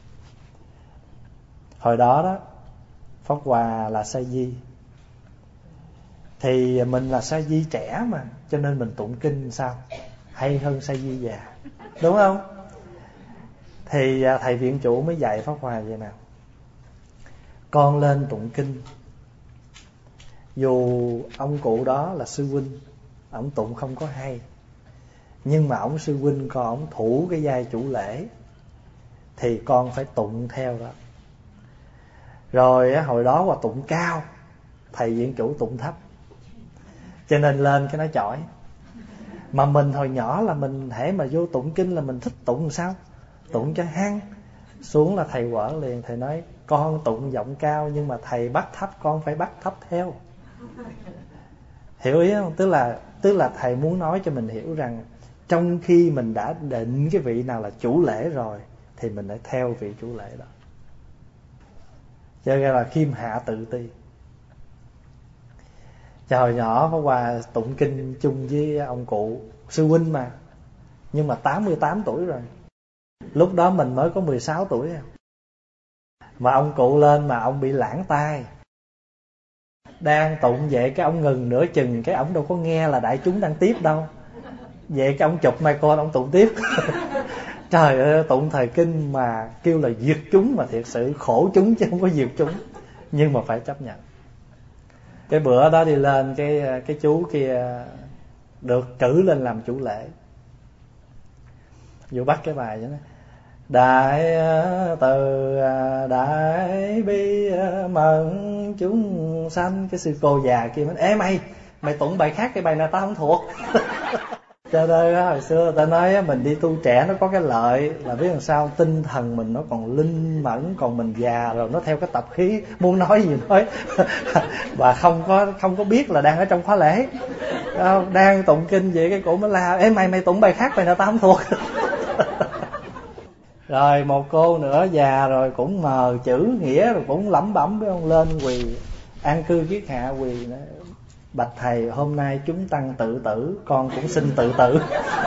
S1: Hồi đó Pháp Hòa là sa di, thì mình là sa di trẻ mà, cho nên mình tụng kinh sao hay hơn sa di già, đúng không? Thì thầy viện chủ mới dạy Pháp Hòa vậy nào: con lên tụng kinh, dù ông cụ đó là sư huynh, ổng tụng không có hay, nhưng mà ổng sư huynh con ổng thủ cái vai chủ lễ, thì con phải tụng theo đó. Rồi hồi đó Hòa tụng cao, thầy viện chủ tụng thấp, cho nên lên cái nó chỏi. Mà mình hồi nhỏ là mình hễ mà vô tụng kinh là mình thích tụng làm sao, tụng cho hăng. Xuống là thầy quở liền, thầy nói con tụng giọng cao nhưng mà thầy bắt thấp, con phải bắt thấp theo. Hiểu ý không? Tức là thầy muốn nói cho mình hiểu rằng trong khi mình đã định cái vị nào là chủ lễ rồi, thì mình phải theo vị chủ lễ đó. Cho nên là khiêm hạ tự ti. Hồi nhỏ Pháp Hòa tụng kinh chung với ông cụ sư huynh mà, nhưng mà 88 tuổi rồi. Lúc đó mình mới có 16 tuổi. Mà ông cụ lên mà ông bị lãng tai, đang tụng vậy cái ông ngừng nửa chừng, cái ông đâu có nghe là đại chúng đang tiếp đâu. Vậy cái ông chụp micro ông tụng tiếp. Trời ơi, tụng thời kinh mà kêu là diệt chúng, mà thiệt sự khổ chúng chứ không có diệt chúng, nhưng mà phải chấp nhận. Cái bữa đó đi lên, cái chú kia được cử lên làm chủ lễ, vô bắt cái bài vậy đó: đại từ đại bi mẫn chúng sanh. Cái sư cô già kia nói: ê mày tụng bài khác, cái bài này tao không thuộc. Cho nên hồi xưa ta nói mình đi tu trẻ nó có cái lợi là biết làm sao, tinh thần mình nó còn linh mẫn, còn mình già rồi nó theo cái tập khí, muốn nói gì nói. Và không có biết là đang ở trong khóa lễ, đang tụng kinh vậy cái cổ mới la: ê mày tụng bài khác, bài nào tao không thuộc. Rồi một cô nữa già rồi cũng mờ chữ nghĩa, rồi cũng lẩm bẩm với ông, lên quỳ an cư kiết hạ, quỳ nói: bạch thầy, hôm nay chúng tăng tự tử, con cũng xin tự tử.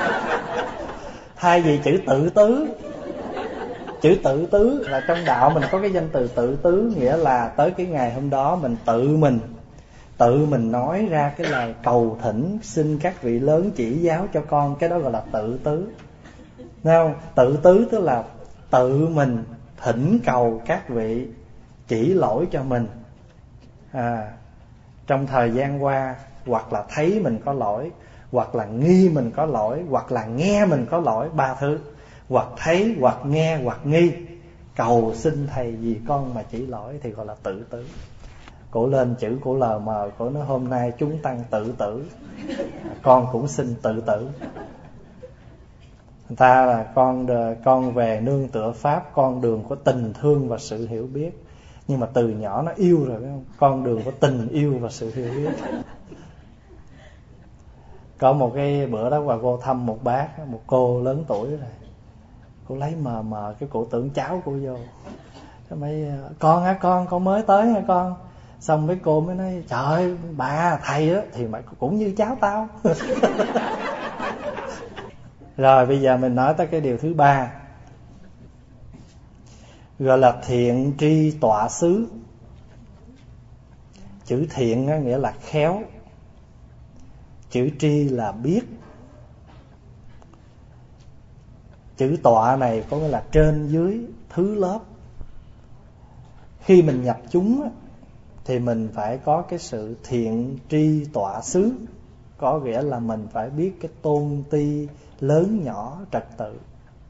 S1: Thay vì chữ tự tứ, chữ tự tứ là trong đạo mình có cái danh từ tự tứ, nghĩa là tới cái ngày hôm đó mình tự mình nói ra cái lời cầu thỉnh, xin các vị lớn chỉ giáo cho con, cái đó gọi là tự tứ. Thấy không? Tự tứ tức là tự mình thỉnh cầu các vị chỉ lỗi cho mình. Trong thời gian qua, hoặc là thấy mình có lỗi, hoặc là nghi mình có lỗi, hoặc là nghe mình có lỗi, ba thứ: hoặc thấy, hoặc nghe, hoặc nghi. Cầu xin thầy vì con mà chỉ lỗi thì gọi là tự tử. Cổ lên chữ của lờ mờ, cổ nói: hôm nay chúng tăng tự tử, con cũng xin tự tử. Người ta là con về nương tựa pháp, con đường của tình thương và sự hiểu biết. Nhưng mà từ nhỏ nó yêu rồi, phải không? Con đường của tình yêu và sự hiểu biết. Có một cái bữa đó bà cô thăm một bác, một cô lớn tuổi rồi. Cô lấy mờ cái cổ tưởng cháu cô vô. Cái mấy: con hả con mới tới hả con? Xong mấy cô mới nói: trời ơi bà thầy đó thì mày cũng như cháu tao. Rồi bây giờ mình nói tới cái điều thứ ba, gọi là thiện tri tọa xứ. Chữ thiện nghĩa là khéo, chữ tri là biết, chữ tọa này có nghĩa là trên dưới, thứ lớp. Khi mình nhập chúng thì mình phải có cái sự thiện tri tọa xứ, có nghĩa là mình phải biết cái tôn ti lớn nhỏ trật tự.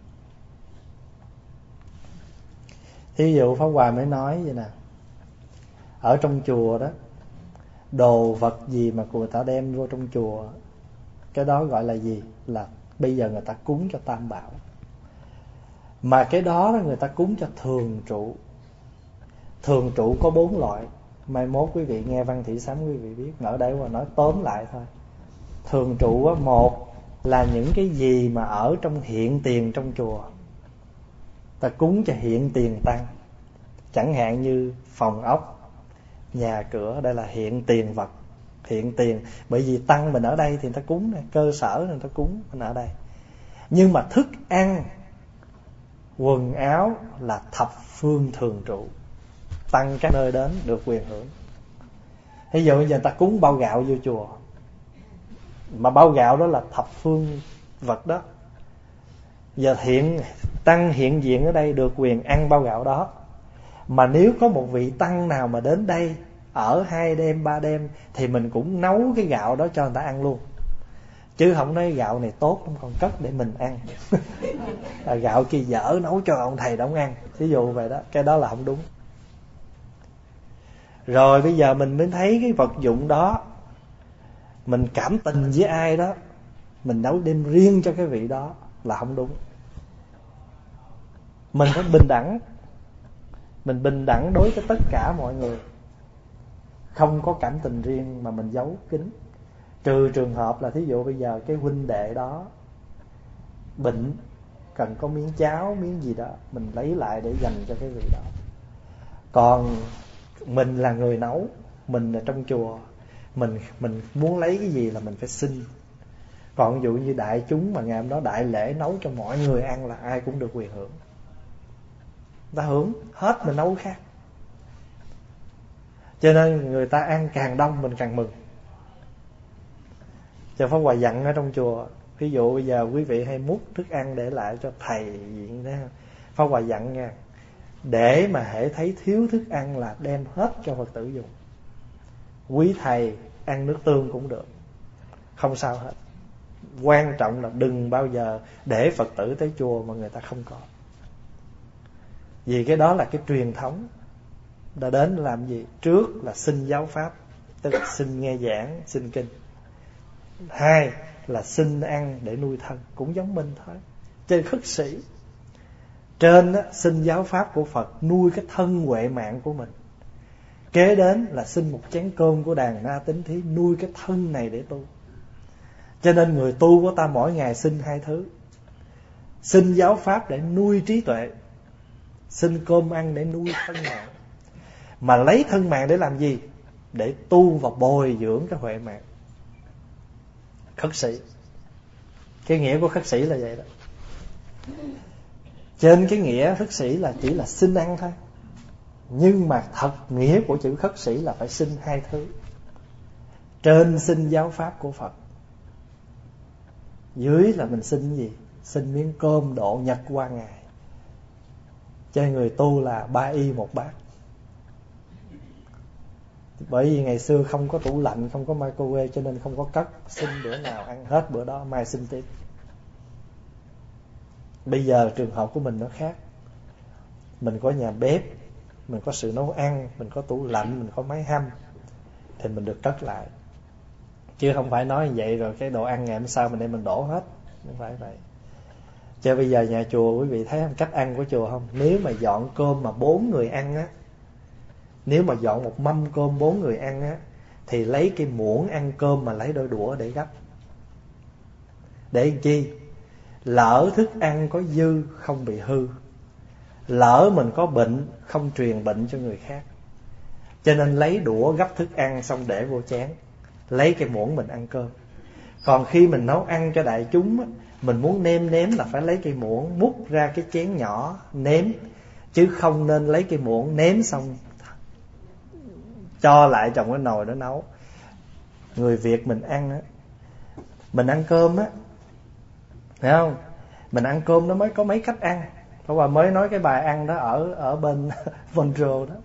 S1: Thí dụ Pháp Hòa mới nói vậy nè: ở trong chùa đó, đồ vật gì mà người ta đem vô trong chùa, cái đó gọi là gì? Là bây giờ người ta cúng cho Tam Bảo. Mà cái đó người ta cúng cho thường trụ. Thường trụ có 4 loại. Mai mốt quý vị nghe văn thị sám quý vị biết. Ở đây mà nói tóm lại thôi. Thường trụ một là những cái gì mà ở trong hiện tiền trong chùa, ta cúng cho hiện tiền tăng. Chẳng hạn như phòng ốc, nhà cửa, đây là hiện tiền vật, hiện tiền. Bởi vì tăng mình ở đây thì người ta cúng này, cơ sở người ta cúng mình ở đây. Nhưng mà thức ăn, quần áo là thập phương thường trụ, tăng các nơi đến được quyền hưởng. Ví dụ bây giờ người ta cúng bao gạo vô chùa, mà bao gạo đó là thập phương vật đó. Giờ tăng hiện diện ở đây được quyền ăn bao gạo đó. Mà nếu có một vị tăng nào mà đến đây ở 2 đêm 3 đêm thì mình cũng nấu cái gạo đó cho người ta ăn luôn. Chứ không nói gạo này tốt không còn cất để mình ăn. Gạo kia dở nấu cho ông thầy đóng ăn. Ví dụ vậy đó, cái đó là không đúng. Rồi bây giờ mình mới thấy cái vật dụng đó, mình cảm tình với ai đó, mình nấu đem riêng cho cái vị đó là không đúng. Mình phải bình đẳng. Mình bình đẳng đối với tất cả mọi người, không có cảm tình riêng mà mình giấu kín. Trừ trường hợp là thí dụ bây giờ cái huynh đệ đó bệnh, cần có miếng cháo, miếng gì đó, mình lấy lại để dành cho cái vị đó. Còn mình là người nấu, mình là trong chùa, mình muốn lấy cái gì là mình phải xin. Còn ví dụ như đại chúng mà ngày hôm đó đại lễ nấu cho mọi người ăn là ai cũng được quyền hưởng. Ta hưởng hết, mình nấu khác. Cho nên người ta ăn càng đông mình càng mừng. Cho Pháp Hòa dặn ở trong chùa, ví dụ bây giờ quý vị hay múc thức ăn để lại cho thầy gì đó, Pháp Hòa dặn nha, để mà hễ thấy thiếu thức ăn là đem hết cho Phật tử dùng. quý thầy ăn nước tương cũng được, không sao hết. Quan trọng là đừng bao giờ để Phật tử tới chùa mà người ta không có. Vì cái đó là cái truyền thống. Đã đến làm gì? Trước là xin giáo pháp, tức là xin nghe giảng, xin kinh. Hai là xin ăn để nuôi thân, cũng giống mình thôi. Trên khất sĩ, trên đó, xin giáo pháp của Phật nuôi cái thân huệ mạng của mình. Kế đến là xin một chén cơm của đàn na tín thí, nuôi cái thân này để tu. Cho nên người tu của ta mỗi ngày xin hai thứ: xin giáo pháp để nuôi trí tuệ, xin cơm ăn để nuôi thân mạng. Mà lấy thân mạng để làm gì? Để tu và bồi dưỡng cái huệ mạng. Khất sĩ, cái nghĩa của khất sĩ là vậy đó. Trên cái nghĩa khất sĩ là chỉ là xin ăn thôi, nhưng mà thật nghĩa của chữ khất sĩ là phải xin hai thứ. Trên xin giáo pháp của Phật, dưới là mình xin gì? Xin miếng cơm độ nhật qua ngày. Cho người tu là 3 y 1 bát. Bởi vì ngày xưa không có tủ lạnh, không có microwave, cho nên không có cất. Xin bữa nào ăn hết bữa đó, mai xin tiếp. Bây giờ trường hợp của mình nó khác. Mình có nhà bếp, mình có sự nấu ăn, mình có tủ lạnh, mình có máy hâm, thì mình được cất lại. Chứ không phải nói như vậy rồi cái đồ ăn ngày hôm sau mình đem mình đổ hết. Không phải vậy. Cho bây giờ nhà chùa, quý vị thấy cách ăn của chùa không? Nếu mà dọn cơm mà 4 người ăn á, nếu mà dọn một mâm cơm 4 người ăn á, thì lấy cái muỗng ăn cơm mà lấy đôi đũa để gấp. Để làm chi? Lỡ thức ăn có dư không bị hư, lỡ mình có bệnh không truyền bệnh cho người khác. Cho nên lấy đũa gấp thức ăn xong để vô chén, lấy cái muỗng mình ăn cơm. Còn khi mình nấu ăn cho đại chúng á, mình muốn nêm nếm là phải lấy cái muỗng múc ra cái chén nhỏ nếm, chứ không nên lấy cái muỗng nếm xong cho lại trong cái nồi đó nấu. Người Việt mình ăn á, mình ăn cơm á, thấy không? Mình ăn cơm nó mới có mấy cách ăn. Hôm qua mới nói cái bài ăn đó ở bên Vondro đó.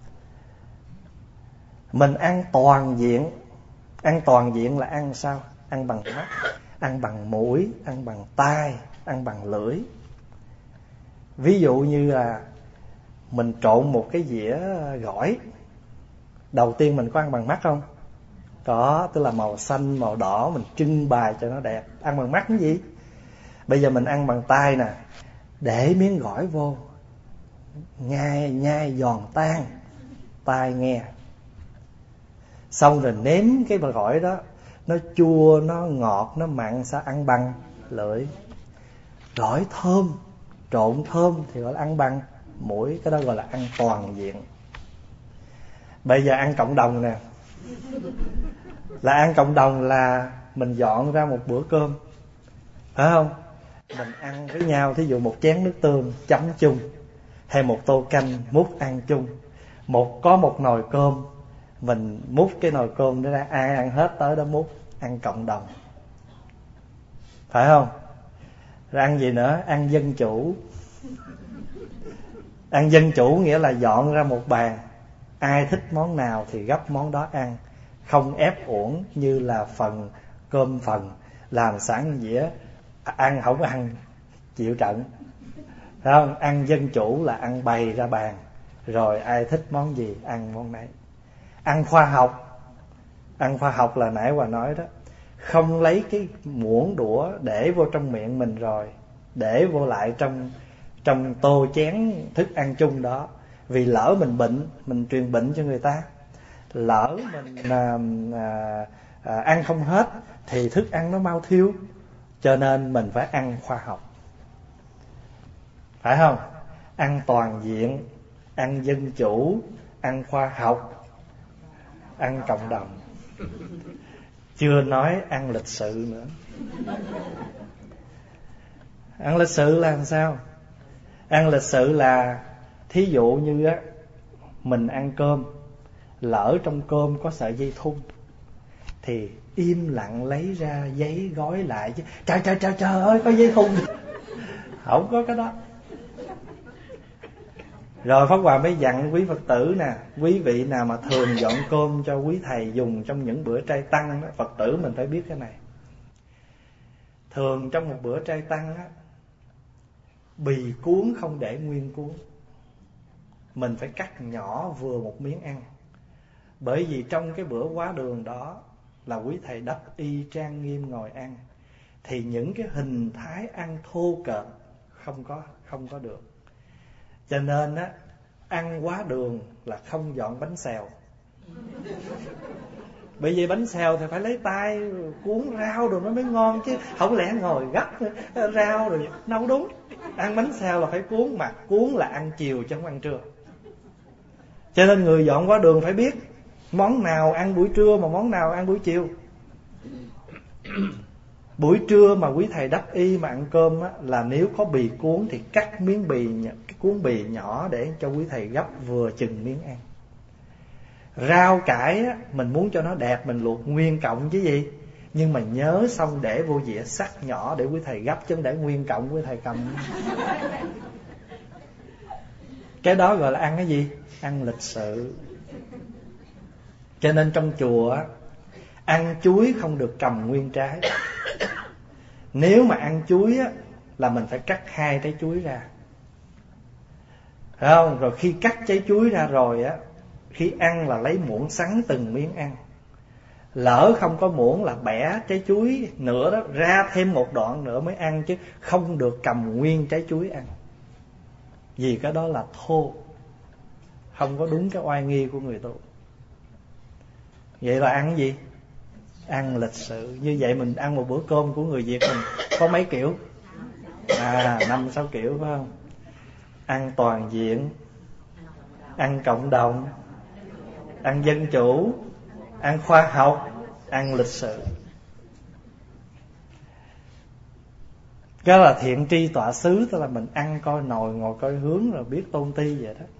S1: Mình ăn toàn diện. Ăn toàn diện là ăn sao? Ăn bằng mắt, ăn bằng mũi, ăn bằng tai, ăn bằng lưỡi. Ví dụ như là mình trộn một cái dĩa gỏi, đầu tiên mình có ăn bằng mắt không? Có, tức là màu xanh, màu đỏ, mình trưng bày cho nó đẹp. Ăn bằng mắt cái gì? Bây giờ mình ăn bằng tai nè, để miếng gỏi vô, nhai giòn tan, tai nghe. Xong rồi nếm cái gỏi đó, nó chua, nó ngọt, nó mặn, sao ăn bằng lưỡi. Gỏi thơm, trộn thơm thì gọi là ăn bằng mũi. Cái đó gọi là ăn toàn diện. Bây giờ ăn cộng đồng nè. Là ăn cộng đồng là mình dọn ra một bữa cơm, phải không? Mình ăn với nhau, thí dụ một chén nước tương chấm chung, hay một tô canh múc ăn chung. Có một nồi cơm, mình múc cái nồi cơm đó ra, ai ăn hết tới đó múc, ăn cộng đồng, phải không? Rồi ăn gì nữa? Ăn dân chủ. Ăn dân chủ nghĩa là dọn ra một bàn, ai thích món nào thì gấp món đó ăn, không ép uổng như là phần cơm phần làm sẵn dĩa, ăn không ăn chịu trận, phải không? Ăn dân chủ là ăn bày ra bàn, rồi ai thích món gì ăn món nấy. Ăn khoa học. Ăn khoa học là nãy Hòa nói đó, không lấy cái muỗng đũa để vô trong miệng mình rồi để vô lại trong tô chén thức ăn chung đó. Vì lỡ mình bệnh, mình truyền bệnh cho người ta, lỡ mình ăn không hết thì thức ăn nó mau thiêu. Cho nên mình phải ăn khoa học, phải không? Ăn toàn diện, ăn dân chủ, ăn khoa học, ăn cộng đồng. Chưa nói ăn lịch sự nữa. Ăn lịch sự là làm sao? Ăn lịch sự là thí dụ như á, mình ăn cơm, lỡ trong cơm có sợi dây thun thì im lặng lấy ra giấy gói lại chứ. Trời ơi, có dây thun. Không có cái đó. Rồi Pháp Hòa mới dặn quý Phật tử nè, quý vị nào mà thường dọn cơm cho quý thầy dùng trong những bữa trai tăng đó, Phật tử mình phải biết cái này. Thường trong một bữa trai tăng á, bì cuốn không để nguyên cuốn, mình phải cắt nhỏ vừa một miếng ăn. Bởi vì trong cái bữa quá đường đó là quý thầy đắp y trang nghiêm ngồi ăn, thì những cái hình thái ăn thô kệch không có được. Cho nên á, ăn quá đường là không dọn bánh xèo. Bởi vì bánh xèo thì phải lấy tay cuốn rau rồi nó mới ngon chứ, không lẽ ngồi gấp rau rồi nấu đúng. Ăn bánh xèo là phải cuốn, mà cuốn là ăn chiều chứ không ăn trưa. Cho nên người dọn quá đường phải biết món nào ăn buổi trưa mà món nào ăn buổi chiều. Buổi trưa mà quý thầy đắp y mà ăn cơm á, là nếu có bì cuốn thì cắt miếng bì, cái cuốn bì nhỏ để cho quý thầy gấp vừa chừng miếng ăn. Rau cải á, mình muốn cho nó đẹp mình luộc nguyên cọng chứ gì. Nhưng mà nhớ xong để vô dĩa sắc nhỏ để quý thầy gấp, chứ không để nguyên cọng quý thầy cầm. Cái đó gọi là ăn cái gì? Ăn lịch sự. Cho nên trong chùa á, ăn chuối không được cầm nguyên trái. Nếu mà ăn chuối á, là mình phải cắt 2 trái chuối ra, phải không? Rồi khi cắt trái chuối ra rồi á, khi ăn là lấy muỗng sắn từng miếng ăn. Lỡ không có muỗng là bẻ trái chuối nữa đó ra thêm một đoạn nữa mới ăn, chứ không được cầm nguyên trái chuối ăn. Vì cái đó là thô, không có đúng cái oai nghi của người tu. Vậy là ăn cái gì? Ăn lịch sự. Như vậy mình ăn một bữa cơm của người Việt mình có mấy kiểu? 5-6 kiểu phải không? Ăn toàn diện, ăn cộng đồng, ăn dân chủ, ăn khoa học, ăn lịch sự. Cái là thiện tri tọa xứ, tức là mình ăn coi nồi ngồi coi hướng rồi biết tôn ti vậy đó.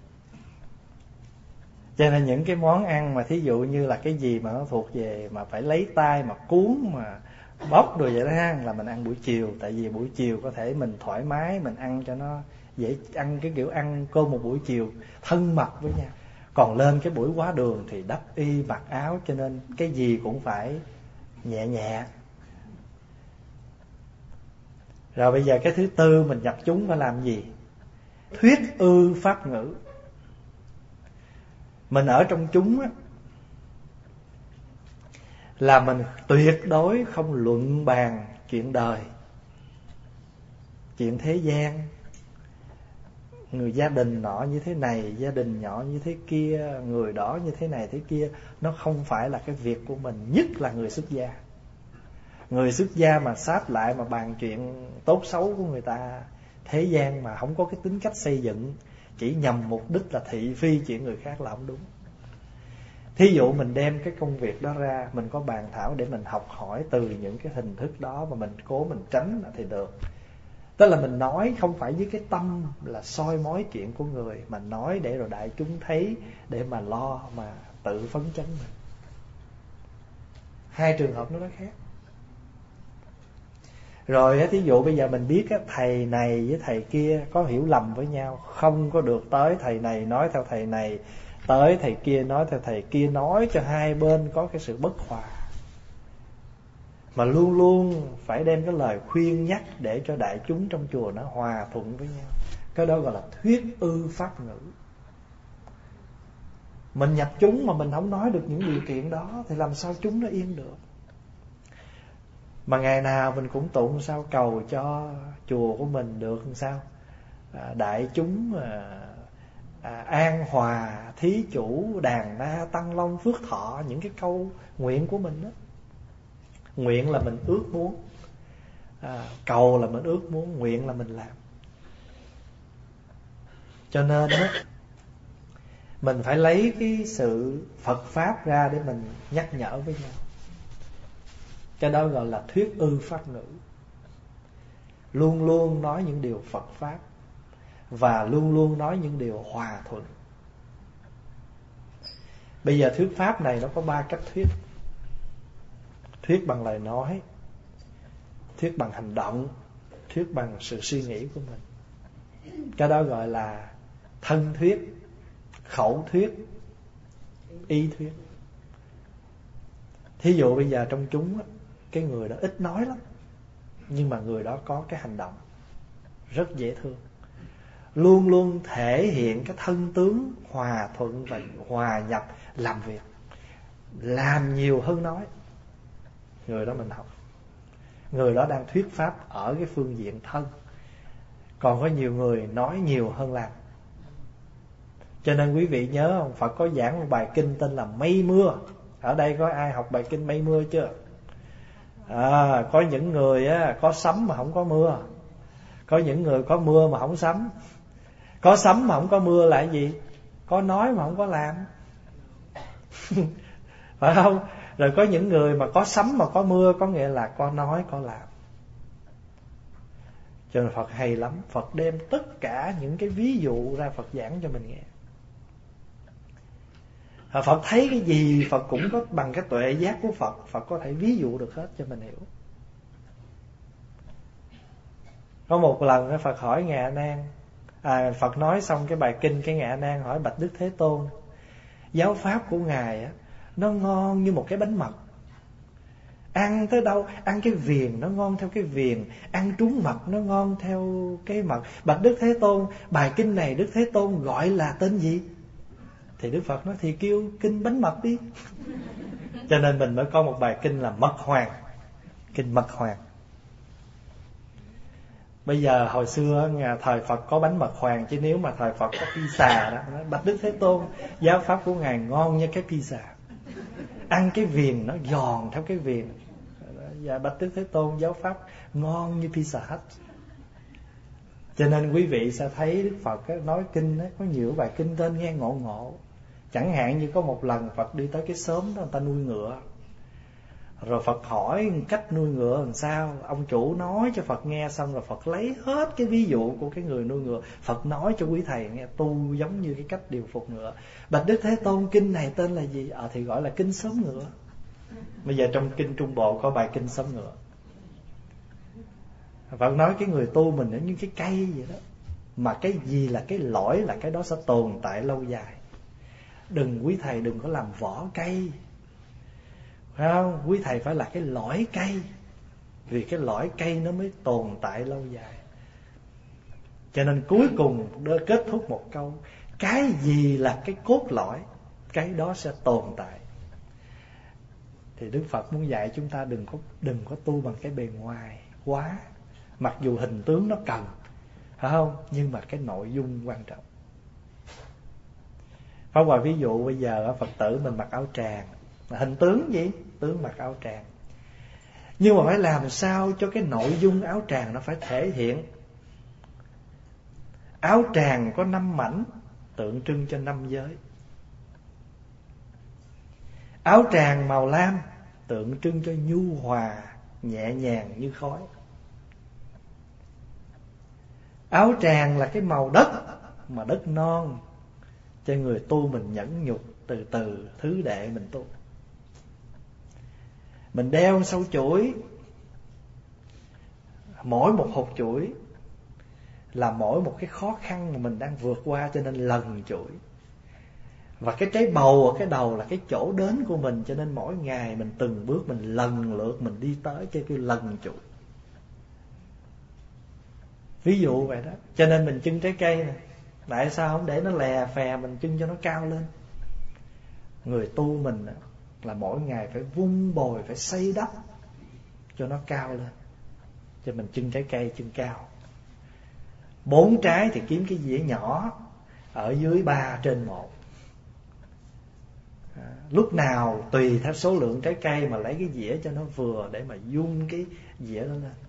S1: Cho nên những cái món ăn mà thí dụ như là cái gì mà nó thuộc về mà phải lấy tay mà cuốn mà bóc rồi vậy đó ha, là mình ăn buổi chiều. Tại vì buổi chiều có thể mình thoải mái, mình ăn cho nó dễ ăn, cái kiểu ăn cơm một buổi chiều thân mật với nhau. Còn lên cái buổi quá đường thì đắp y mặc áo, cho nên cái gì cũng phải nhẹ nhẹ. Rồi bây giờ cái thứ tư mình nhập chúng phải làm gì? Thuyết ư pháp ngữ. Mình ở trong chúng á, là mình tuyệt đối không luận bàn chuyện đời, chuyện thế gian. Người gia đình nọ như thế này, gia đình nhỏ như thế kia, người đó như thế này thế kia. Nó không phải là cái việc của mình. Nhất là người xuất gia. Người xuất gia mà sáp lại mà bàn chuyện tốt xấu của người ta, thế gian mà không có cái tính cách xây dựng, chỉ nhằm mục đích là thị phi chuyện người khác là không đúng. Thí dụ mình đem cái công việc đó ra, mình có bàn thảo để mình học hỏi từ những cái hình thức đó, và mình cố mình tránh thì được. Tức là mình nói không phải với cái tâm là soi mói chuyện của người, mà nói để rồi đại chúng thấy, để mà lo mà tự phấn chấn mình. Hai trường hợp nó khác. Rồi thí dụ bây giờ mình biết thầy này với thầy kia có hiểu lầm với nhau, không có được tới thầy này nói theo thầy này, tới thầy kia nói theo thầy kia, nói cho hai bên có cái sự bất hòa. Mà luôn luôn phải đem cái lời khuyên nhắc để cho đại chúng trong chùa nó hòa thuận với nhau. Cái đó gọi là thuyết ư pháp ngữ. Mình nhập chúng mà mình không nói được những điều kiện đó thì làm sao chúng nó yên được. Mà ngày nào mình cũng tụng sao cầu cho chùa của mình được làm sao đại chúng an hòa, thí chủ, đàn na, tăng long, phước thọ. Những cái câu nguyện của mình đó. Nguyện là mình ước muốn, cầu là mình ước muốn, nguyện là mình làm. Cho nên đó, mình phải lấy cái sự Phật Pháp ra để mình nhắc nhở với nhau. Cái đó gọi là thuyết ư pháp ngữ. Luôn luôn nói những điều Phật Pháp, và luôn luôn nói những điều hòa thuận. Bây giờ thuyết Pháp này nó có 3 cách thuyết. Thuyết bằng lời nói, thuyết bằng hành động, thuyết bằng sự suy nghĩ của mình. Cái đó gọi là thân thuyết, khẩu thuyết, ý thuyết. Thí dụ bây giờ trong chúng á, cái người đó ít nói lắm, nhưng mà người đó có cái hành động rất dễ thương, luôn luôn thể hiện cái thân tướng hòa thuận và hòa nhập làm việc, làm nhiều hơn nói. Người đó mình học. Người đó đang thuyết pháp ở cái phương diện thân. Còn có nhiều người nói nhiều hơn làm. Cho nên quý vị nhớ không, Phật có giảng một bài kinh tên là Mây Mưa. Ở đây có ai học bài kinh Mây Mưa chưa? Có những người á, có sấm mà không có mưa. Có những người có mưa mà không sấm. Có sấm mà không có mưa là cái gì? Có nói mà không có làm. Phải không? Rồi có những người mà có sấm mà có mưa, có nghĩa là có nói có làm. Cho nên Phật hay lắm. Phật đem tất cả những cái ví dụ ra Phật giảng cho mình nghe. Phật thấy cái gì Phật cũng có, bằng cái tuệ giác của Phật, Phật có thể ví dụ được hết cho mình hiểu. Có một lần Phật hỏi Ngài A Nan, Phật nói xong cái bài kinh, cái Ngài A Nan hỏi bạch Đức Thế Tôn, giáo pháp của Ngài á, nó ngon như một cái bánh mật. Ăn tới đâu, ăn cái viền nó ngon theo cái viền, ăn trúng mật nó ngon theo cái mật. Bạch Đức Thế Tôn, bài kinh này Đức Thế Tôn gọi là tên gì? Thì Đức Phật nói thì kêu kinh bánh mật đi. Cho nên mình mới có một bài kinh là Mật Hoàng, kinh Mật Hoàng. Bây giờ hồi xưa thời Phật có bánh mật hoàng, chứ nếu mà thời Phật có pizza đó, bạch Đức Thế Tôn, giáo pháp của Ngài ngon như cái pizza, ăn cái viền nó giòn theo cái viền. Và bạch Đức Thế Tôn, giáo pháp ngon như pizza hết. Cho nên quý vị sẽ thấy Đức Phật nói kinh đó, có nhiều bài kinh tên nghe ngộ ngộ. Chẳng hạn như có một lần Phật đi tới cái xóm đó, người ta nuôi ngựa. Rồi Phật hỏi cách nuôi ngựa làm sao. Ông chủ nói cho Phật nghe, xong rồi Phật lấy hết cái ví dụ của cái người nuôi ngựa. Phật nói cho quý thầy nghe tu giống như cái cách điều phục ngựa. Bạch Đức Thế Tôn, kinh này tên là gì? Thì gọi là kinh xóm ngựa. Bây giờ trong kinh Trung Bộ có bài kinh xóm ngựa. Phật nói cái người tu mình giống như cái cây vậy đó. Mà cái gì là cái lõi là cái đó sẽ tồn tại lâu dài. Quý thầy đừng có làm vỏ cây, phải không? Quý thầy phải là cái lõi cây, vì cái lõi cây nó mới tồn tại lâu dài. Cho nên cuối cùng kết thúc một câu, cái gì là cái cốt lõi, cái đó sẽ tồn tại. Thì Đức Phật muốn dạy chúng ta đừng có tu bằng cái bề ngoài quá. Mặc dù hình tướng nó cần, phải không? Nhưng mà cái nội dung quan trọng. Pháp Hòa ví dụ bây giờ Phật tử mình mặc áo tràng, hình tướng gì? Tướng mặc áo tràng. Nhưng mà phải làm sao cho cái nội dung áo tràng nó phải thể hiện. Áo tràng có 5 mảnh tượng trưng cho 5 giới. Áo tràng màu lam tượng trưng cho nhu hòa, nhẹ nhàng như khói. Áo tràng là cái màu đất, mà đất non, cho người tu mình nhẫn nhục từ từ thứ đệ mình tu. Mình đeo sâu chuỗi, mỗi một hột chuỗi là mỗi một cái khó khăn mà mình đang vượt qua, cho nên lần chuỗi. Và cái trái bầu ở cái đầu là cái chỗ đến của mình, cho nên mỗi ngày mình từng bước mình lần lượt mình đi tới, cho kêu lần chuỗi. Ví dụ vậy đó. Cho nên mình trưng trái cây này, tại sao không để nó lè phè, mình trưng cho nó cao lên. Người tu mình là mỗi ngày phải vun bồi, phải xây đắp cho nó cao lên. Cho mình trưng trái cây trưng cao. 4 trái thì kiếm cái dĩa nhỏ ở dưới 3 trên 1. Lúc nào tùy theo số lượng trái cây mà lấy cái dĩa cho nó vừa, để mà vun cái dĩa đó lên.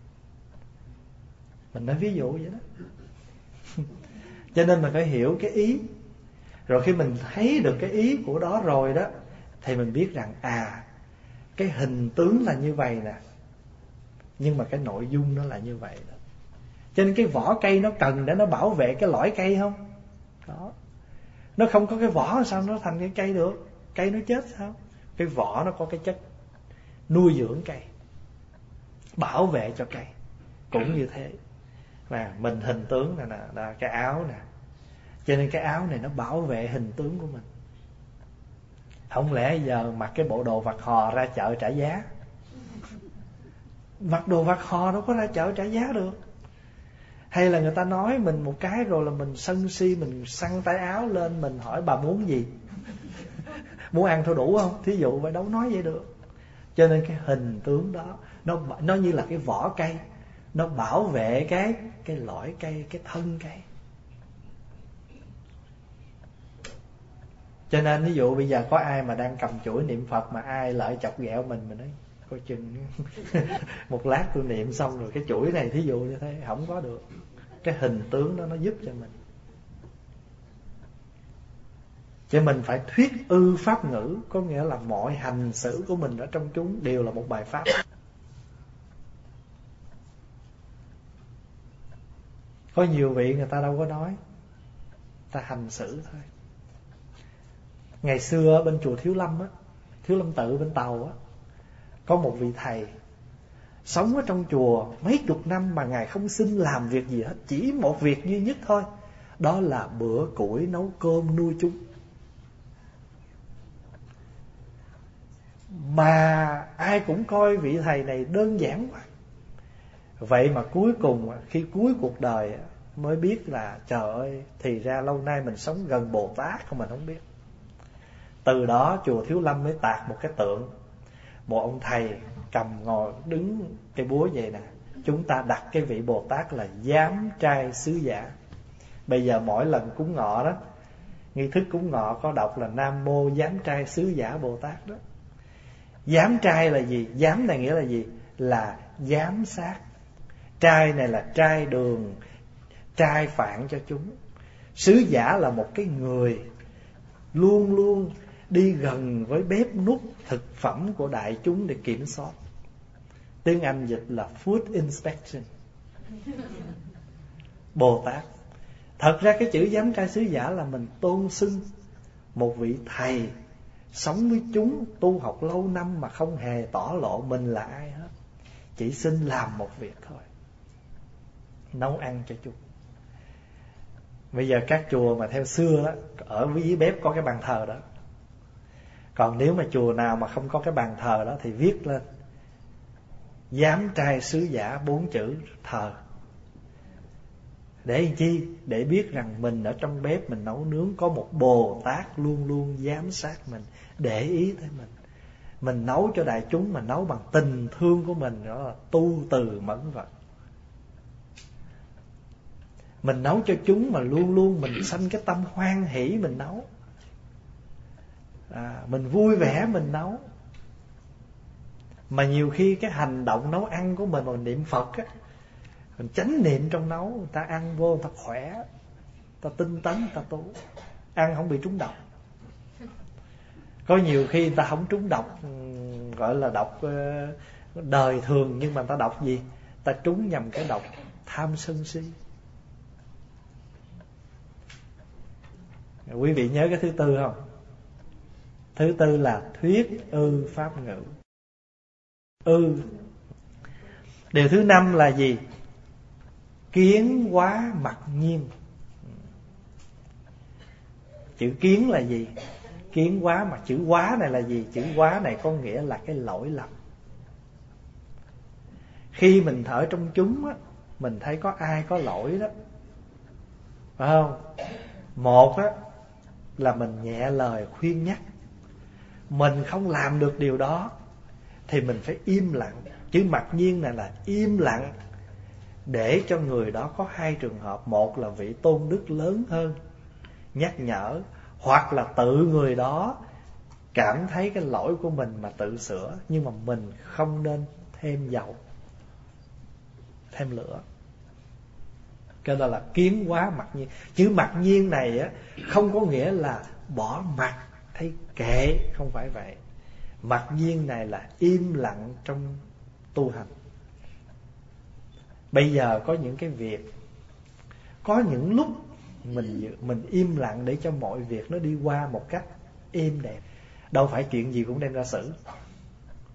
S1: Mình nói ví dụ vậy đó. Cho nên mình phải hiểu cái ý. Rồi khi mình thấy được cái ý của đó rồi đó, thì mình biết rằng cái hình tướng là như vậy nè, nhưng mà cái nội dung nó là như vậy đó. Cho nên cái vỏ cây nó cần để nó bảo vệ cái lõi cây không? Đó. Nó không có cái vỏ sao nó thành cái cây được? Cây nó chết sao? Cái vỏ nó có cái chất nuôi dưỡng cây, bảo vệ cho cây. Cũng như thế. Và mình hình tướng là cái áo nè, Cho nên cái áo này nó bảo vệ hình tướng của mình. Không lẽ giờ mặc cái bộ đồ vặt hò ra chợ trả giá? Mặc đồ vặt hò đâu có ra chợ trả giá được. Hay là người ta nói mình một cái rồi là mình sân si, mình xăng tay áo lên, mình hỏi bà muốn gì? Muốn ăn thôi đủ không? Thí dụ vậy, đâu nói vậy được. Cho nên cái hình tướng đó nó như là cái vỏ cây, nó bảo vệ cái lõi cây, cái thân cây. Cho nên ví dụ bây giờ có ai mà đang cầm chuỗi niệm Phật mà ai lại chọc ghẹo mình nói coi chừng một lát tôi niệm xong rồi cái chuỗi này thí dụ như thế, không có được. Cái hình tướng đó nó giúp cho mình. Cho mình phải thuyết ư pháp ngữ, có nghĩa là mọi hành xử của mình ở trong chúng đều là một bài pháp. Có nhiều vị người ta đâu có nói, ta hành xử thôi. Ngày xưa ở bên chùa Thiếu Lâm á, Thiếu Lâm Tự bên Tàu á, có một vị thầy sống ở trong chùa mấy chục năm mà ngài không xin làm việc gì hết, chỉ một việc duy nhất thôi, đó là bữa củi nấu cơm nuôi chúng. Mà ai cũng coi vị thầy này đơn giản quá. Vậy mà cuối cùng khi cuối cuộc đời mới biết là trời ơi, thì ra lâu nay mình sống gần Bồ Tát không mình không biết. Từ đó chùa Thiếu Lâm mới tạc một cái tượng, một ông thầy cầm ngồi đứng cây búa vậy nè. Chúng ta đặt cái vị Bồ Tát là Giám Trai Sứ Giả. Bây giờ mỗi lần cúng ngọ đó, nghi thức cúng ngọ có đọc là Nam Mô Giám Trai Sứ Giả Bồ Tát đó. Giám trai là gì? Giám này nghĩa là gì? Là giám sát. Trai này là trai đường, trai phạn cho chúng. Sứ giả là một cái người luôn luôn đi gần với bếp núc thực phẩm của đại chúng để kiểm soát. Tiếng Anh dịch là food inspection. Bồ Tát. Thật ra cái chữ giám trai sứ giả là mình tôn xưng một vị thầy sống với chúng, tu học lâu năm mà không hề tỏ lộ mình là ai hết, chỉ xin làm một việc thôi, nấu ăn cho chúng. Bây giờ các chùa mà theo xưa đó, ở dưới bếp có cái bàn thờ đó. Còn nếu mà chùa nào mà không có cái bàn thờ đó thì viết lên Giám Trai Sứ Giả 4 chữ thờ. Để làm chi? Để biết rằng mình ở trong bếp mình nấu nướng có một Bồ Tát luôn luôn giám sát mình, để ý tới mình. Mình nấu cho đại chúng mà nấu bằng tình thương của mình, đó là tu từ mẫn vận. Mình nấu cho chúng mà luôn luôn mình sanh cái tâm hoan hỷ mình nấu. Mình vui vẻ mình nấu. Mà nhiều khi cái hành động nấu ăn của mình mà mình niệm Phật á, mình chánh niệm trong nấu, người ta ăn vô người ta khỏe, người ta tinh tấn, người ta tu, ăn không bị trúng độc. Có nhiều khi người ta không trúng độc, gọi là độc đời thường, nhưng mà người ta độc gì? Người ta trúng nhầm cái độc tham sân si. Quý vị nhớ cái thứ tư không? Thứ tư là thuyết ư pháp ngữ. Điều thứ năm là gì? Kiến hóa mặc nhiên. Chữ kiến là gì? Kiến hóa, mà chữ hóa này là gì? Chữ hóa này có nghĩa là cái lỗi lầm. Khi mình thở trong chúng á, mình thấy có ai có lỗi đó, phải không? Một á, là mình nhẹ lời khuyên nhắc. Mình không làm được điều đó thì mình phải im lặng. Chữ mặc nhiên này là im lặng, để cho người đó có hai trường hợp. Một là vị tôn đức lớn hơn nhắc nhở, hoặc là tự người đó cảm thấy cái lỗi của mình mà tự sửa. Nhưng mà mình không nên thêm dầu, thêm lửa. Cái đó là kiến hóa mặc nhiên. Chữ mặc nhiên này á, không có nghĩa là bỏ mặc, thấy kệ, không phải vậy. Mặc nhiên này là im lặng trong tu hành. Bây giờ có những cái việc, có những lúc mình im lặng để cho mọi việc nó đi qua một cách êm đẹp. Đâu phải chuyện gì cũng đem ra xử.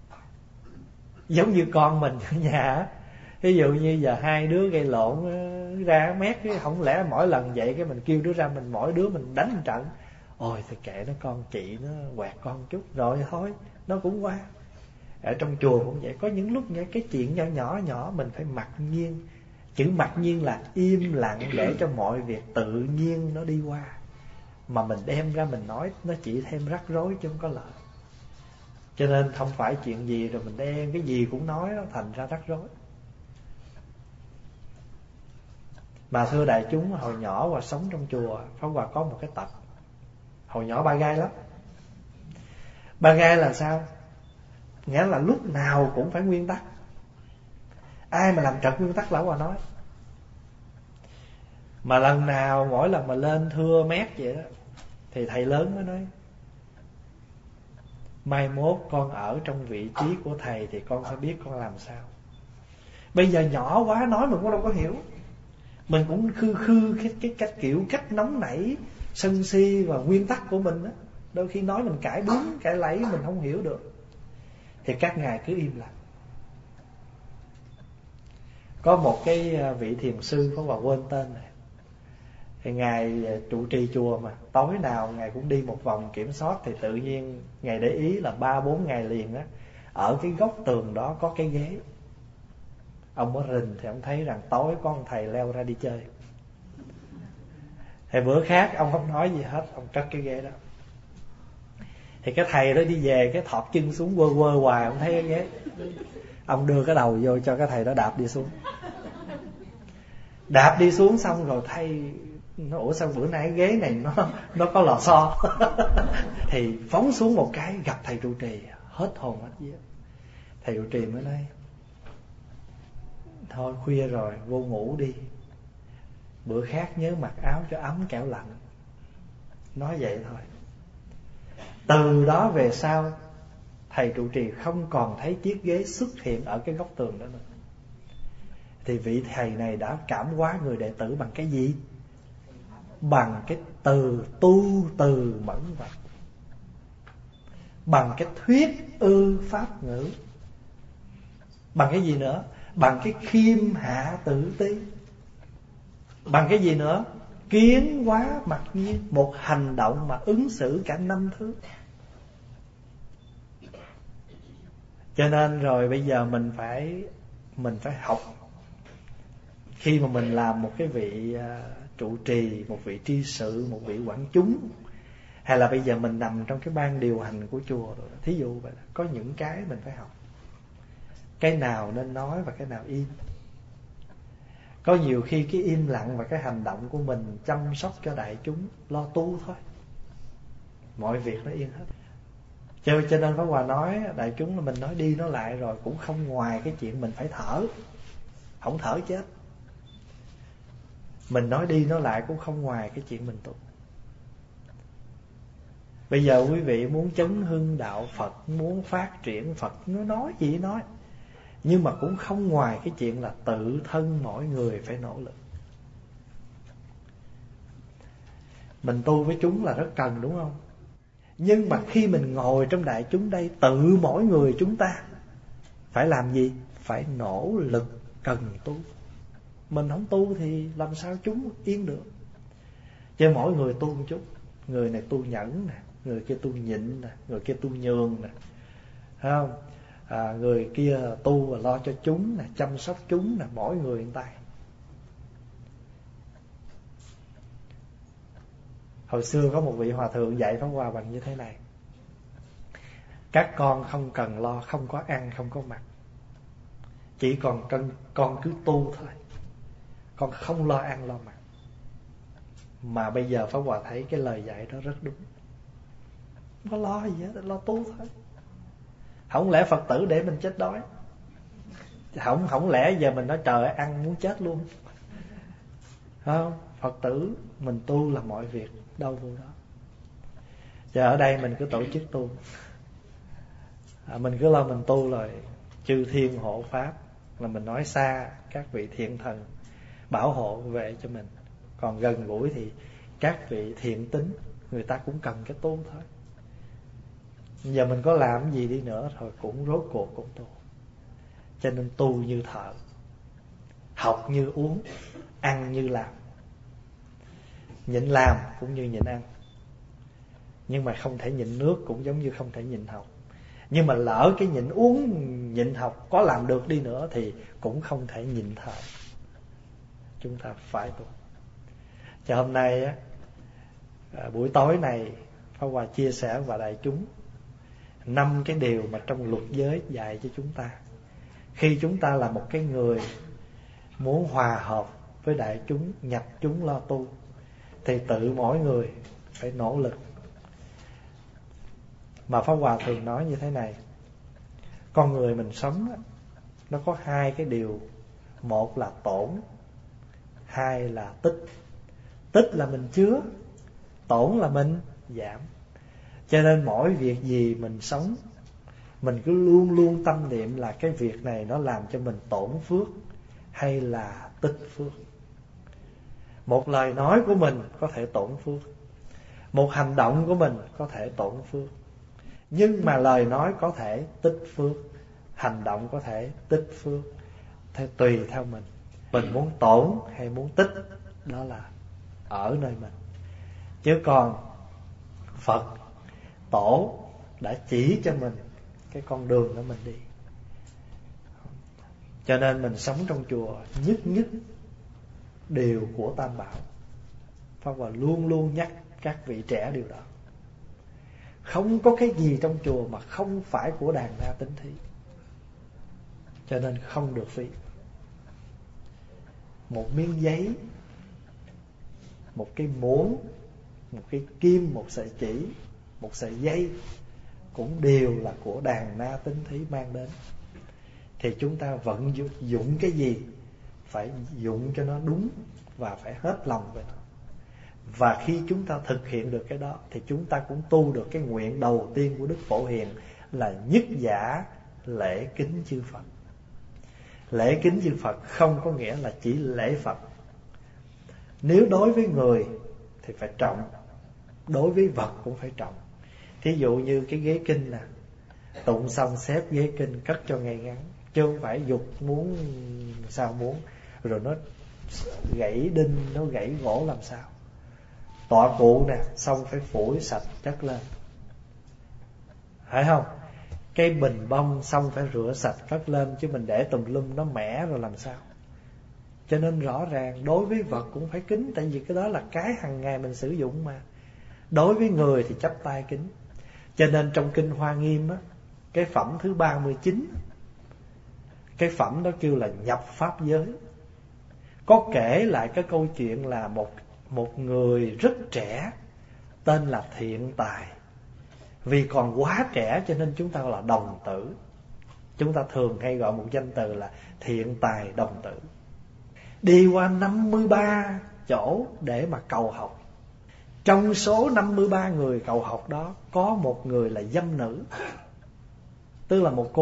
S1: Giống như con mình ở nhà, ví dụ như giờ hai đứa gây lộn, ra mét cái không lẽ mỗi lần vậy cái mình kêu đứa ra mình mỗi đứa mình đánh một trận. Ôi thì kệ nó, con chị nó quẹt con chút rồi thôi nó cũng qua. Ở trong chùa cũng vậy, có những lúc cái chuyện nhỏ nhỏ nhỏ mình phải mặc nhiên. Chữ mặc nhiên là im lặng để cho mọi việc tự nhiên nó đi qua. Mà mình đem ra mình nói nó chỉ thêm rắc rối chứ không có lợi. Cho nên không phải chuyện gì rồi mình đem cái gì cũng nói nó thành ra rắc rối. Mà thưa đại chúng, hồi nhỏ và sống trong chùa, Pháp Hòa có một cái tật. Hồi nhỏ ba gai lắm. Ba gai là sao? Nghĩa là lúc nào cũng phải nguyên tắc. Ai mà làm trật nguyên tắc là Hòa nói. Mà lần nào mỗi lần mà lên thưa mét vậy đó thì thầy lớn mới nói: mai mốt con ở trong vị trí của thầy thì con phải biết con làm sao. Bây giờ nhỏ quá nói mình cũng đâu có hiểu. Mình cũng khư cái cách kiểu cách nóng nảy, sân si và nguyên tắc của mình đó. Đôi khi nói mình cãi bướng, cãi lẫy mình không hiểu được. Thì các ngài cứ im lặng. Có một cái vị thiền sư, có vào quên tên này, thì ngài trụ trì chùa mà tối nào ngài cũng đi một vòng kiểm soát. Thì tự nhiên ngài để ý là 3-4 ngày liền á, ở cái góc tường đó có cái ghế. Ông mới rình thì ông thấy rằng tối có một thầy leo ra đi chơi. Thì bữa khác ông không nói gì hết, ông cất cái ghế đó. Thì cái thầy đó đi về cái thọt chân xuống quơ quơ hoài, ông thấy cái ghế. Ông đưa cái đầu vô cho cái thầy đó đạp đi xuống. Đạp đi xuống xong rồi thầy nó: ủa sao bữa nay cái ghế này nó có lò xo. Thì phóng xuống một cái gặp thầy trụ trì, hết hồn hết vía. Thầy trụ trì mới nói: thôi khuya rồi vô ngủ đi, bữa khác nhớ mặc áo cho ấm kẻo lạnh. Nói vậy thôi. Từ đó về sau thầy trụ trì không còn thấy chiếc ghế xuất hiện ở cái góc tường đó nữa. Thì vị thầy này đã cảm hóa người đệ tử bằng cái gì? Bằng cái từ tu từ mẫn vật, bằng cái thuyết ư pháp ngữ, bằng cái gì nữa? Bằng cái khiêm hạ tử tế, bằng cái gì nữa? Kiến hóa mặc nhiên. Một hành động mà ứng xử cả 5 thứ. Cho nên rồi bây giờ mình phải học. Khi mà mình làm một cái vị trụ trì, một vị tri sự, một vị quản chúng, hay là bây giờ mình nằm trong cái ban điều hành của chùa rồi, thí dụ vậy, có những cái mình phải học. Cái nào nên nói và cái nào im. Có nhiều khi cái im lặng và cái hành động của mình chăm sóc cho đại chúng, lo tu thôi, mọi việc nó yên hết. Cho nên Pháp Hòa nói đại chúng là mình nói đi nói lại rồi cũng không ngoài cái chuyện mình phải thở. Không thở chết. Mình nói đi nói lại cũng không ngoài cái chuyện mình tu. Bây giờ quý vị muốn chấn hưng đạo Phật, muốn phát triển Phật, nó nói gì nói, nhưng mà cũng không ngoài cái chuyện là tự thân mỗi người phải nỗ lực. Mình tu với chúng là rất cần, đúng không? Nhưng mà khi mình ngồi trong đại chúng đây, tự mỗi người chúng ta phải làm gì? Phải nỗ lực cần tu. Mình không tu thì làm sao chúng yên được? Cho mỗi người tu một chút. Người này tu nhẫn nè, người kia tu nhịn nè, người kia tu nhường nè, thấy không? Người kia tu và lo cho chúng nè, chăm sóc chúng nè, mỗi người một tay. Hồi xưa có một vị hòa thượng dạy Pháp Hòa bằng như thế này: các con không cần lo, không có ăn, không có mặc, chỉ còn con cứ tu thôi. Con không lo ăn, lo mặc. Mà bây giờ Pháp Hòa thấy cái lời dạy đó rất đúng. Không có lo gì hết, lo tu thôi. Không lẽ Phật tử để mình chết đói? Không lẽ giờ mình nói trời ơi, ăn muốn chết luôn? Không, Phật tử mình tu là mọi việc đâu vô đó. Giờ ở đây mình cứ tổ chức tu, mình cứ lo mình tu rồi chư thiên hộ pháp, là mình nói xa các vị thiện thần bảo hộ vệ cho mình. Còn gần gũi thì các vị thiện tính, người ta cũng cần cái tu thôi. Giờ mình có làm gì đi nữa thôi cũng rốt cuộc cũng tu. Cho nên tu như thở, học như uống, ăn như làm. Nhịn làm cũng như nhịn ăn. Nhưng mà không thể nhịn nước cũng giống như không thể nhịn học. Nhưng mà lỡ cái nhịn uống, nhịn học có làm được đi nữa thì cũng không thể nhịn thở. Chúng ta phải tu. Cho hôm nay á, buổi tối này Pháp Hòa chia sẻ với đại chúng 5 cái điều mà trong luật giới dạy cho chúng ta. Khi chúng ta là một cái người muốn hòa hợp với đại chúng, nhập chúng lo tu, thì tự mỗi người phải nỗ lực. Mà Pháp Hòa thường nói như thế này: con người mình sống á, nó có 2 cái điều. Một là tổn, 2 là tích. Tích là mình chứa, tổn là mình giảm. Cho nên mỗi việc gì mình sống, mình cứ luôn luôn tâm niệm là cái việc này nó làm cho mình tổn phước hay là tích phước. Một lời nói của mình có thể tổn phước, một hành động của mình có thể tổn phước. Nhưng mà lời nói có thể tích phước, hành động có thể tích phước, tùy theo mình. Mình muốn tổn hay muốn tích, đó là ở nơi mình. Chứ còn Phật, Tổ đã chỉ cho mình cái con đường đó mình đi. Cho nên mình sống trong chùa nhất điều của Tam Bảo. Pháp Hòa luôn luôn nhắc các vị trẻ điều đó. Không có cái gì trong chùa mà không phải của đàn na tính thí. Cho nên không được phí. Một miếng giấy, một cái muỗng, một cái kim, một sợi chỉ, một sợi dây cũng đều là của đàn na tính thí mang đến. Thì chúng ta vận dụng cái gì phải dụng cho nó đúng và phải hết lòng với nó. Và khi chúng ta thực hiện được cái đó thì chúng ta cũng tu được cái nguyện đầu tiên của Đức Phổ Hiền là nhất giả lễ kính chư Phật. Lễ kính chư Phật không có nghĩa là chỉ lễ Phật. Nếu đối với người thì phải trọng, đối với vật cũng phải trọng. Thí dụ như cái ghế kinh nè, tụng xong xếp ghế kinh cất cho ngay ngắn, chứ không phải dục muốn sao muốn, rồi nó gãy đinh, nó gãy gỗ làm sao. Tọa cụ nè, xong phải phủi sạch chất lên, phải không? Cái bình bông xong phải rửa sạch cất lên, chứ mình để tùm lum nó mẻ rồi làm sao. Cho nên rõ ràng đối với vật cũng phải kính, tại vì cái đó là cái hàng ngày mình sử dụng mà. Đối với người thì chắp tay kính. Cho nên trong Kinh Hoa Nghiêm á, cái phẩm thứ 39, cái phẩm đó kêu là nhập pháp giới. Có kể lại cái câu chuyện là một người rất trẻ, tên là Thiện Tài. Vì còn quá trẻ cho nên chúng ta gọi là đồng tử. Chúng ta thường hay gọi một danh từ là Thiện Tài đồng tử. Đi qua 53 chỗ để mà cầu học. Trong số 53 người cầu học đó có một người là dâm nữ, tức là một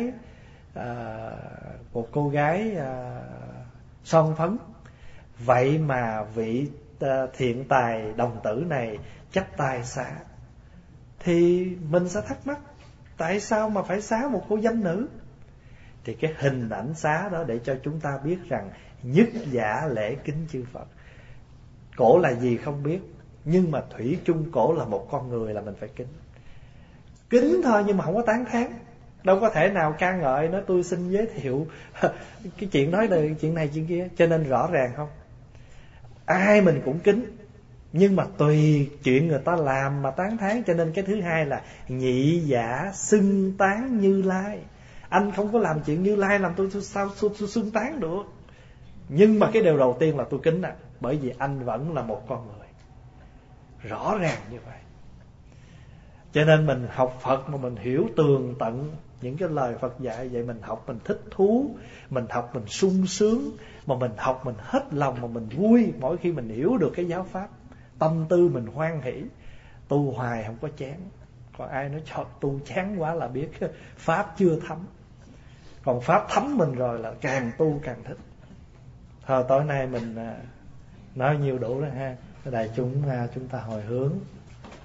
S1: cô gái son phấn. Vậy mà vị Thiện Tài đồng tử này chắp tay xá. Thì mình sẽ thắc mắc, tại sao mà phải xá một cô dâm nữ? Thì cái hình ảnh xá đó để cho chúng ta biết rằng nhất giả lễ kính chư Phật. Cổ là gì không biết, nhưng mà thủy chung cổ là một con người là mình phải kính. Kính thôi nhưng mà không có tán thán. Đâu có thể nào ca ngợi nói tôi xin giới thiệu cái chuyện nói đời, chuyện này chuyện kia. Cho nên rõ ràng không, ai mình cũng kính, nhưng mà tùy chuyện người ta làm mà tán thán. Cho nên cái thứ hai là nhị giả xưng tán Như Lai. Anh không có làm chuyện Như Lai, làm tôi sao tôi xưng tán được. Nhưng mà cái điều đầu tiên là tôi kính à, bởi vì anh vẫn là một con người. Rõ ràng như vậy. Cho nên mình học Phật mà mình hiểu tường tận những cái lời Phật dạy, vậy mình học mình thích thú, mình học mình sung sướng, mà mình học mình hết lòng, mà mình vui mỗi khi mình hiểu được cái giáo pháp. Tâm tư mình hoan hỷ, tu hoài không có chán. Còn ai nói cho tu chán quá là biết pháp chưa thấm. Còn pháp thấm mình rồi là càng tu càng thích. Thôi tối nay mình nói nhiều đủ rồi ha. Đại chúng ta hồi hướng.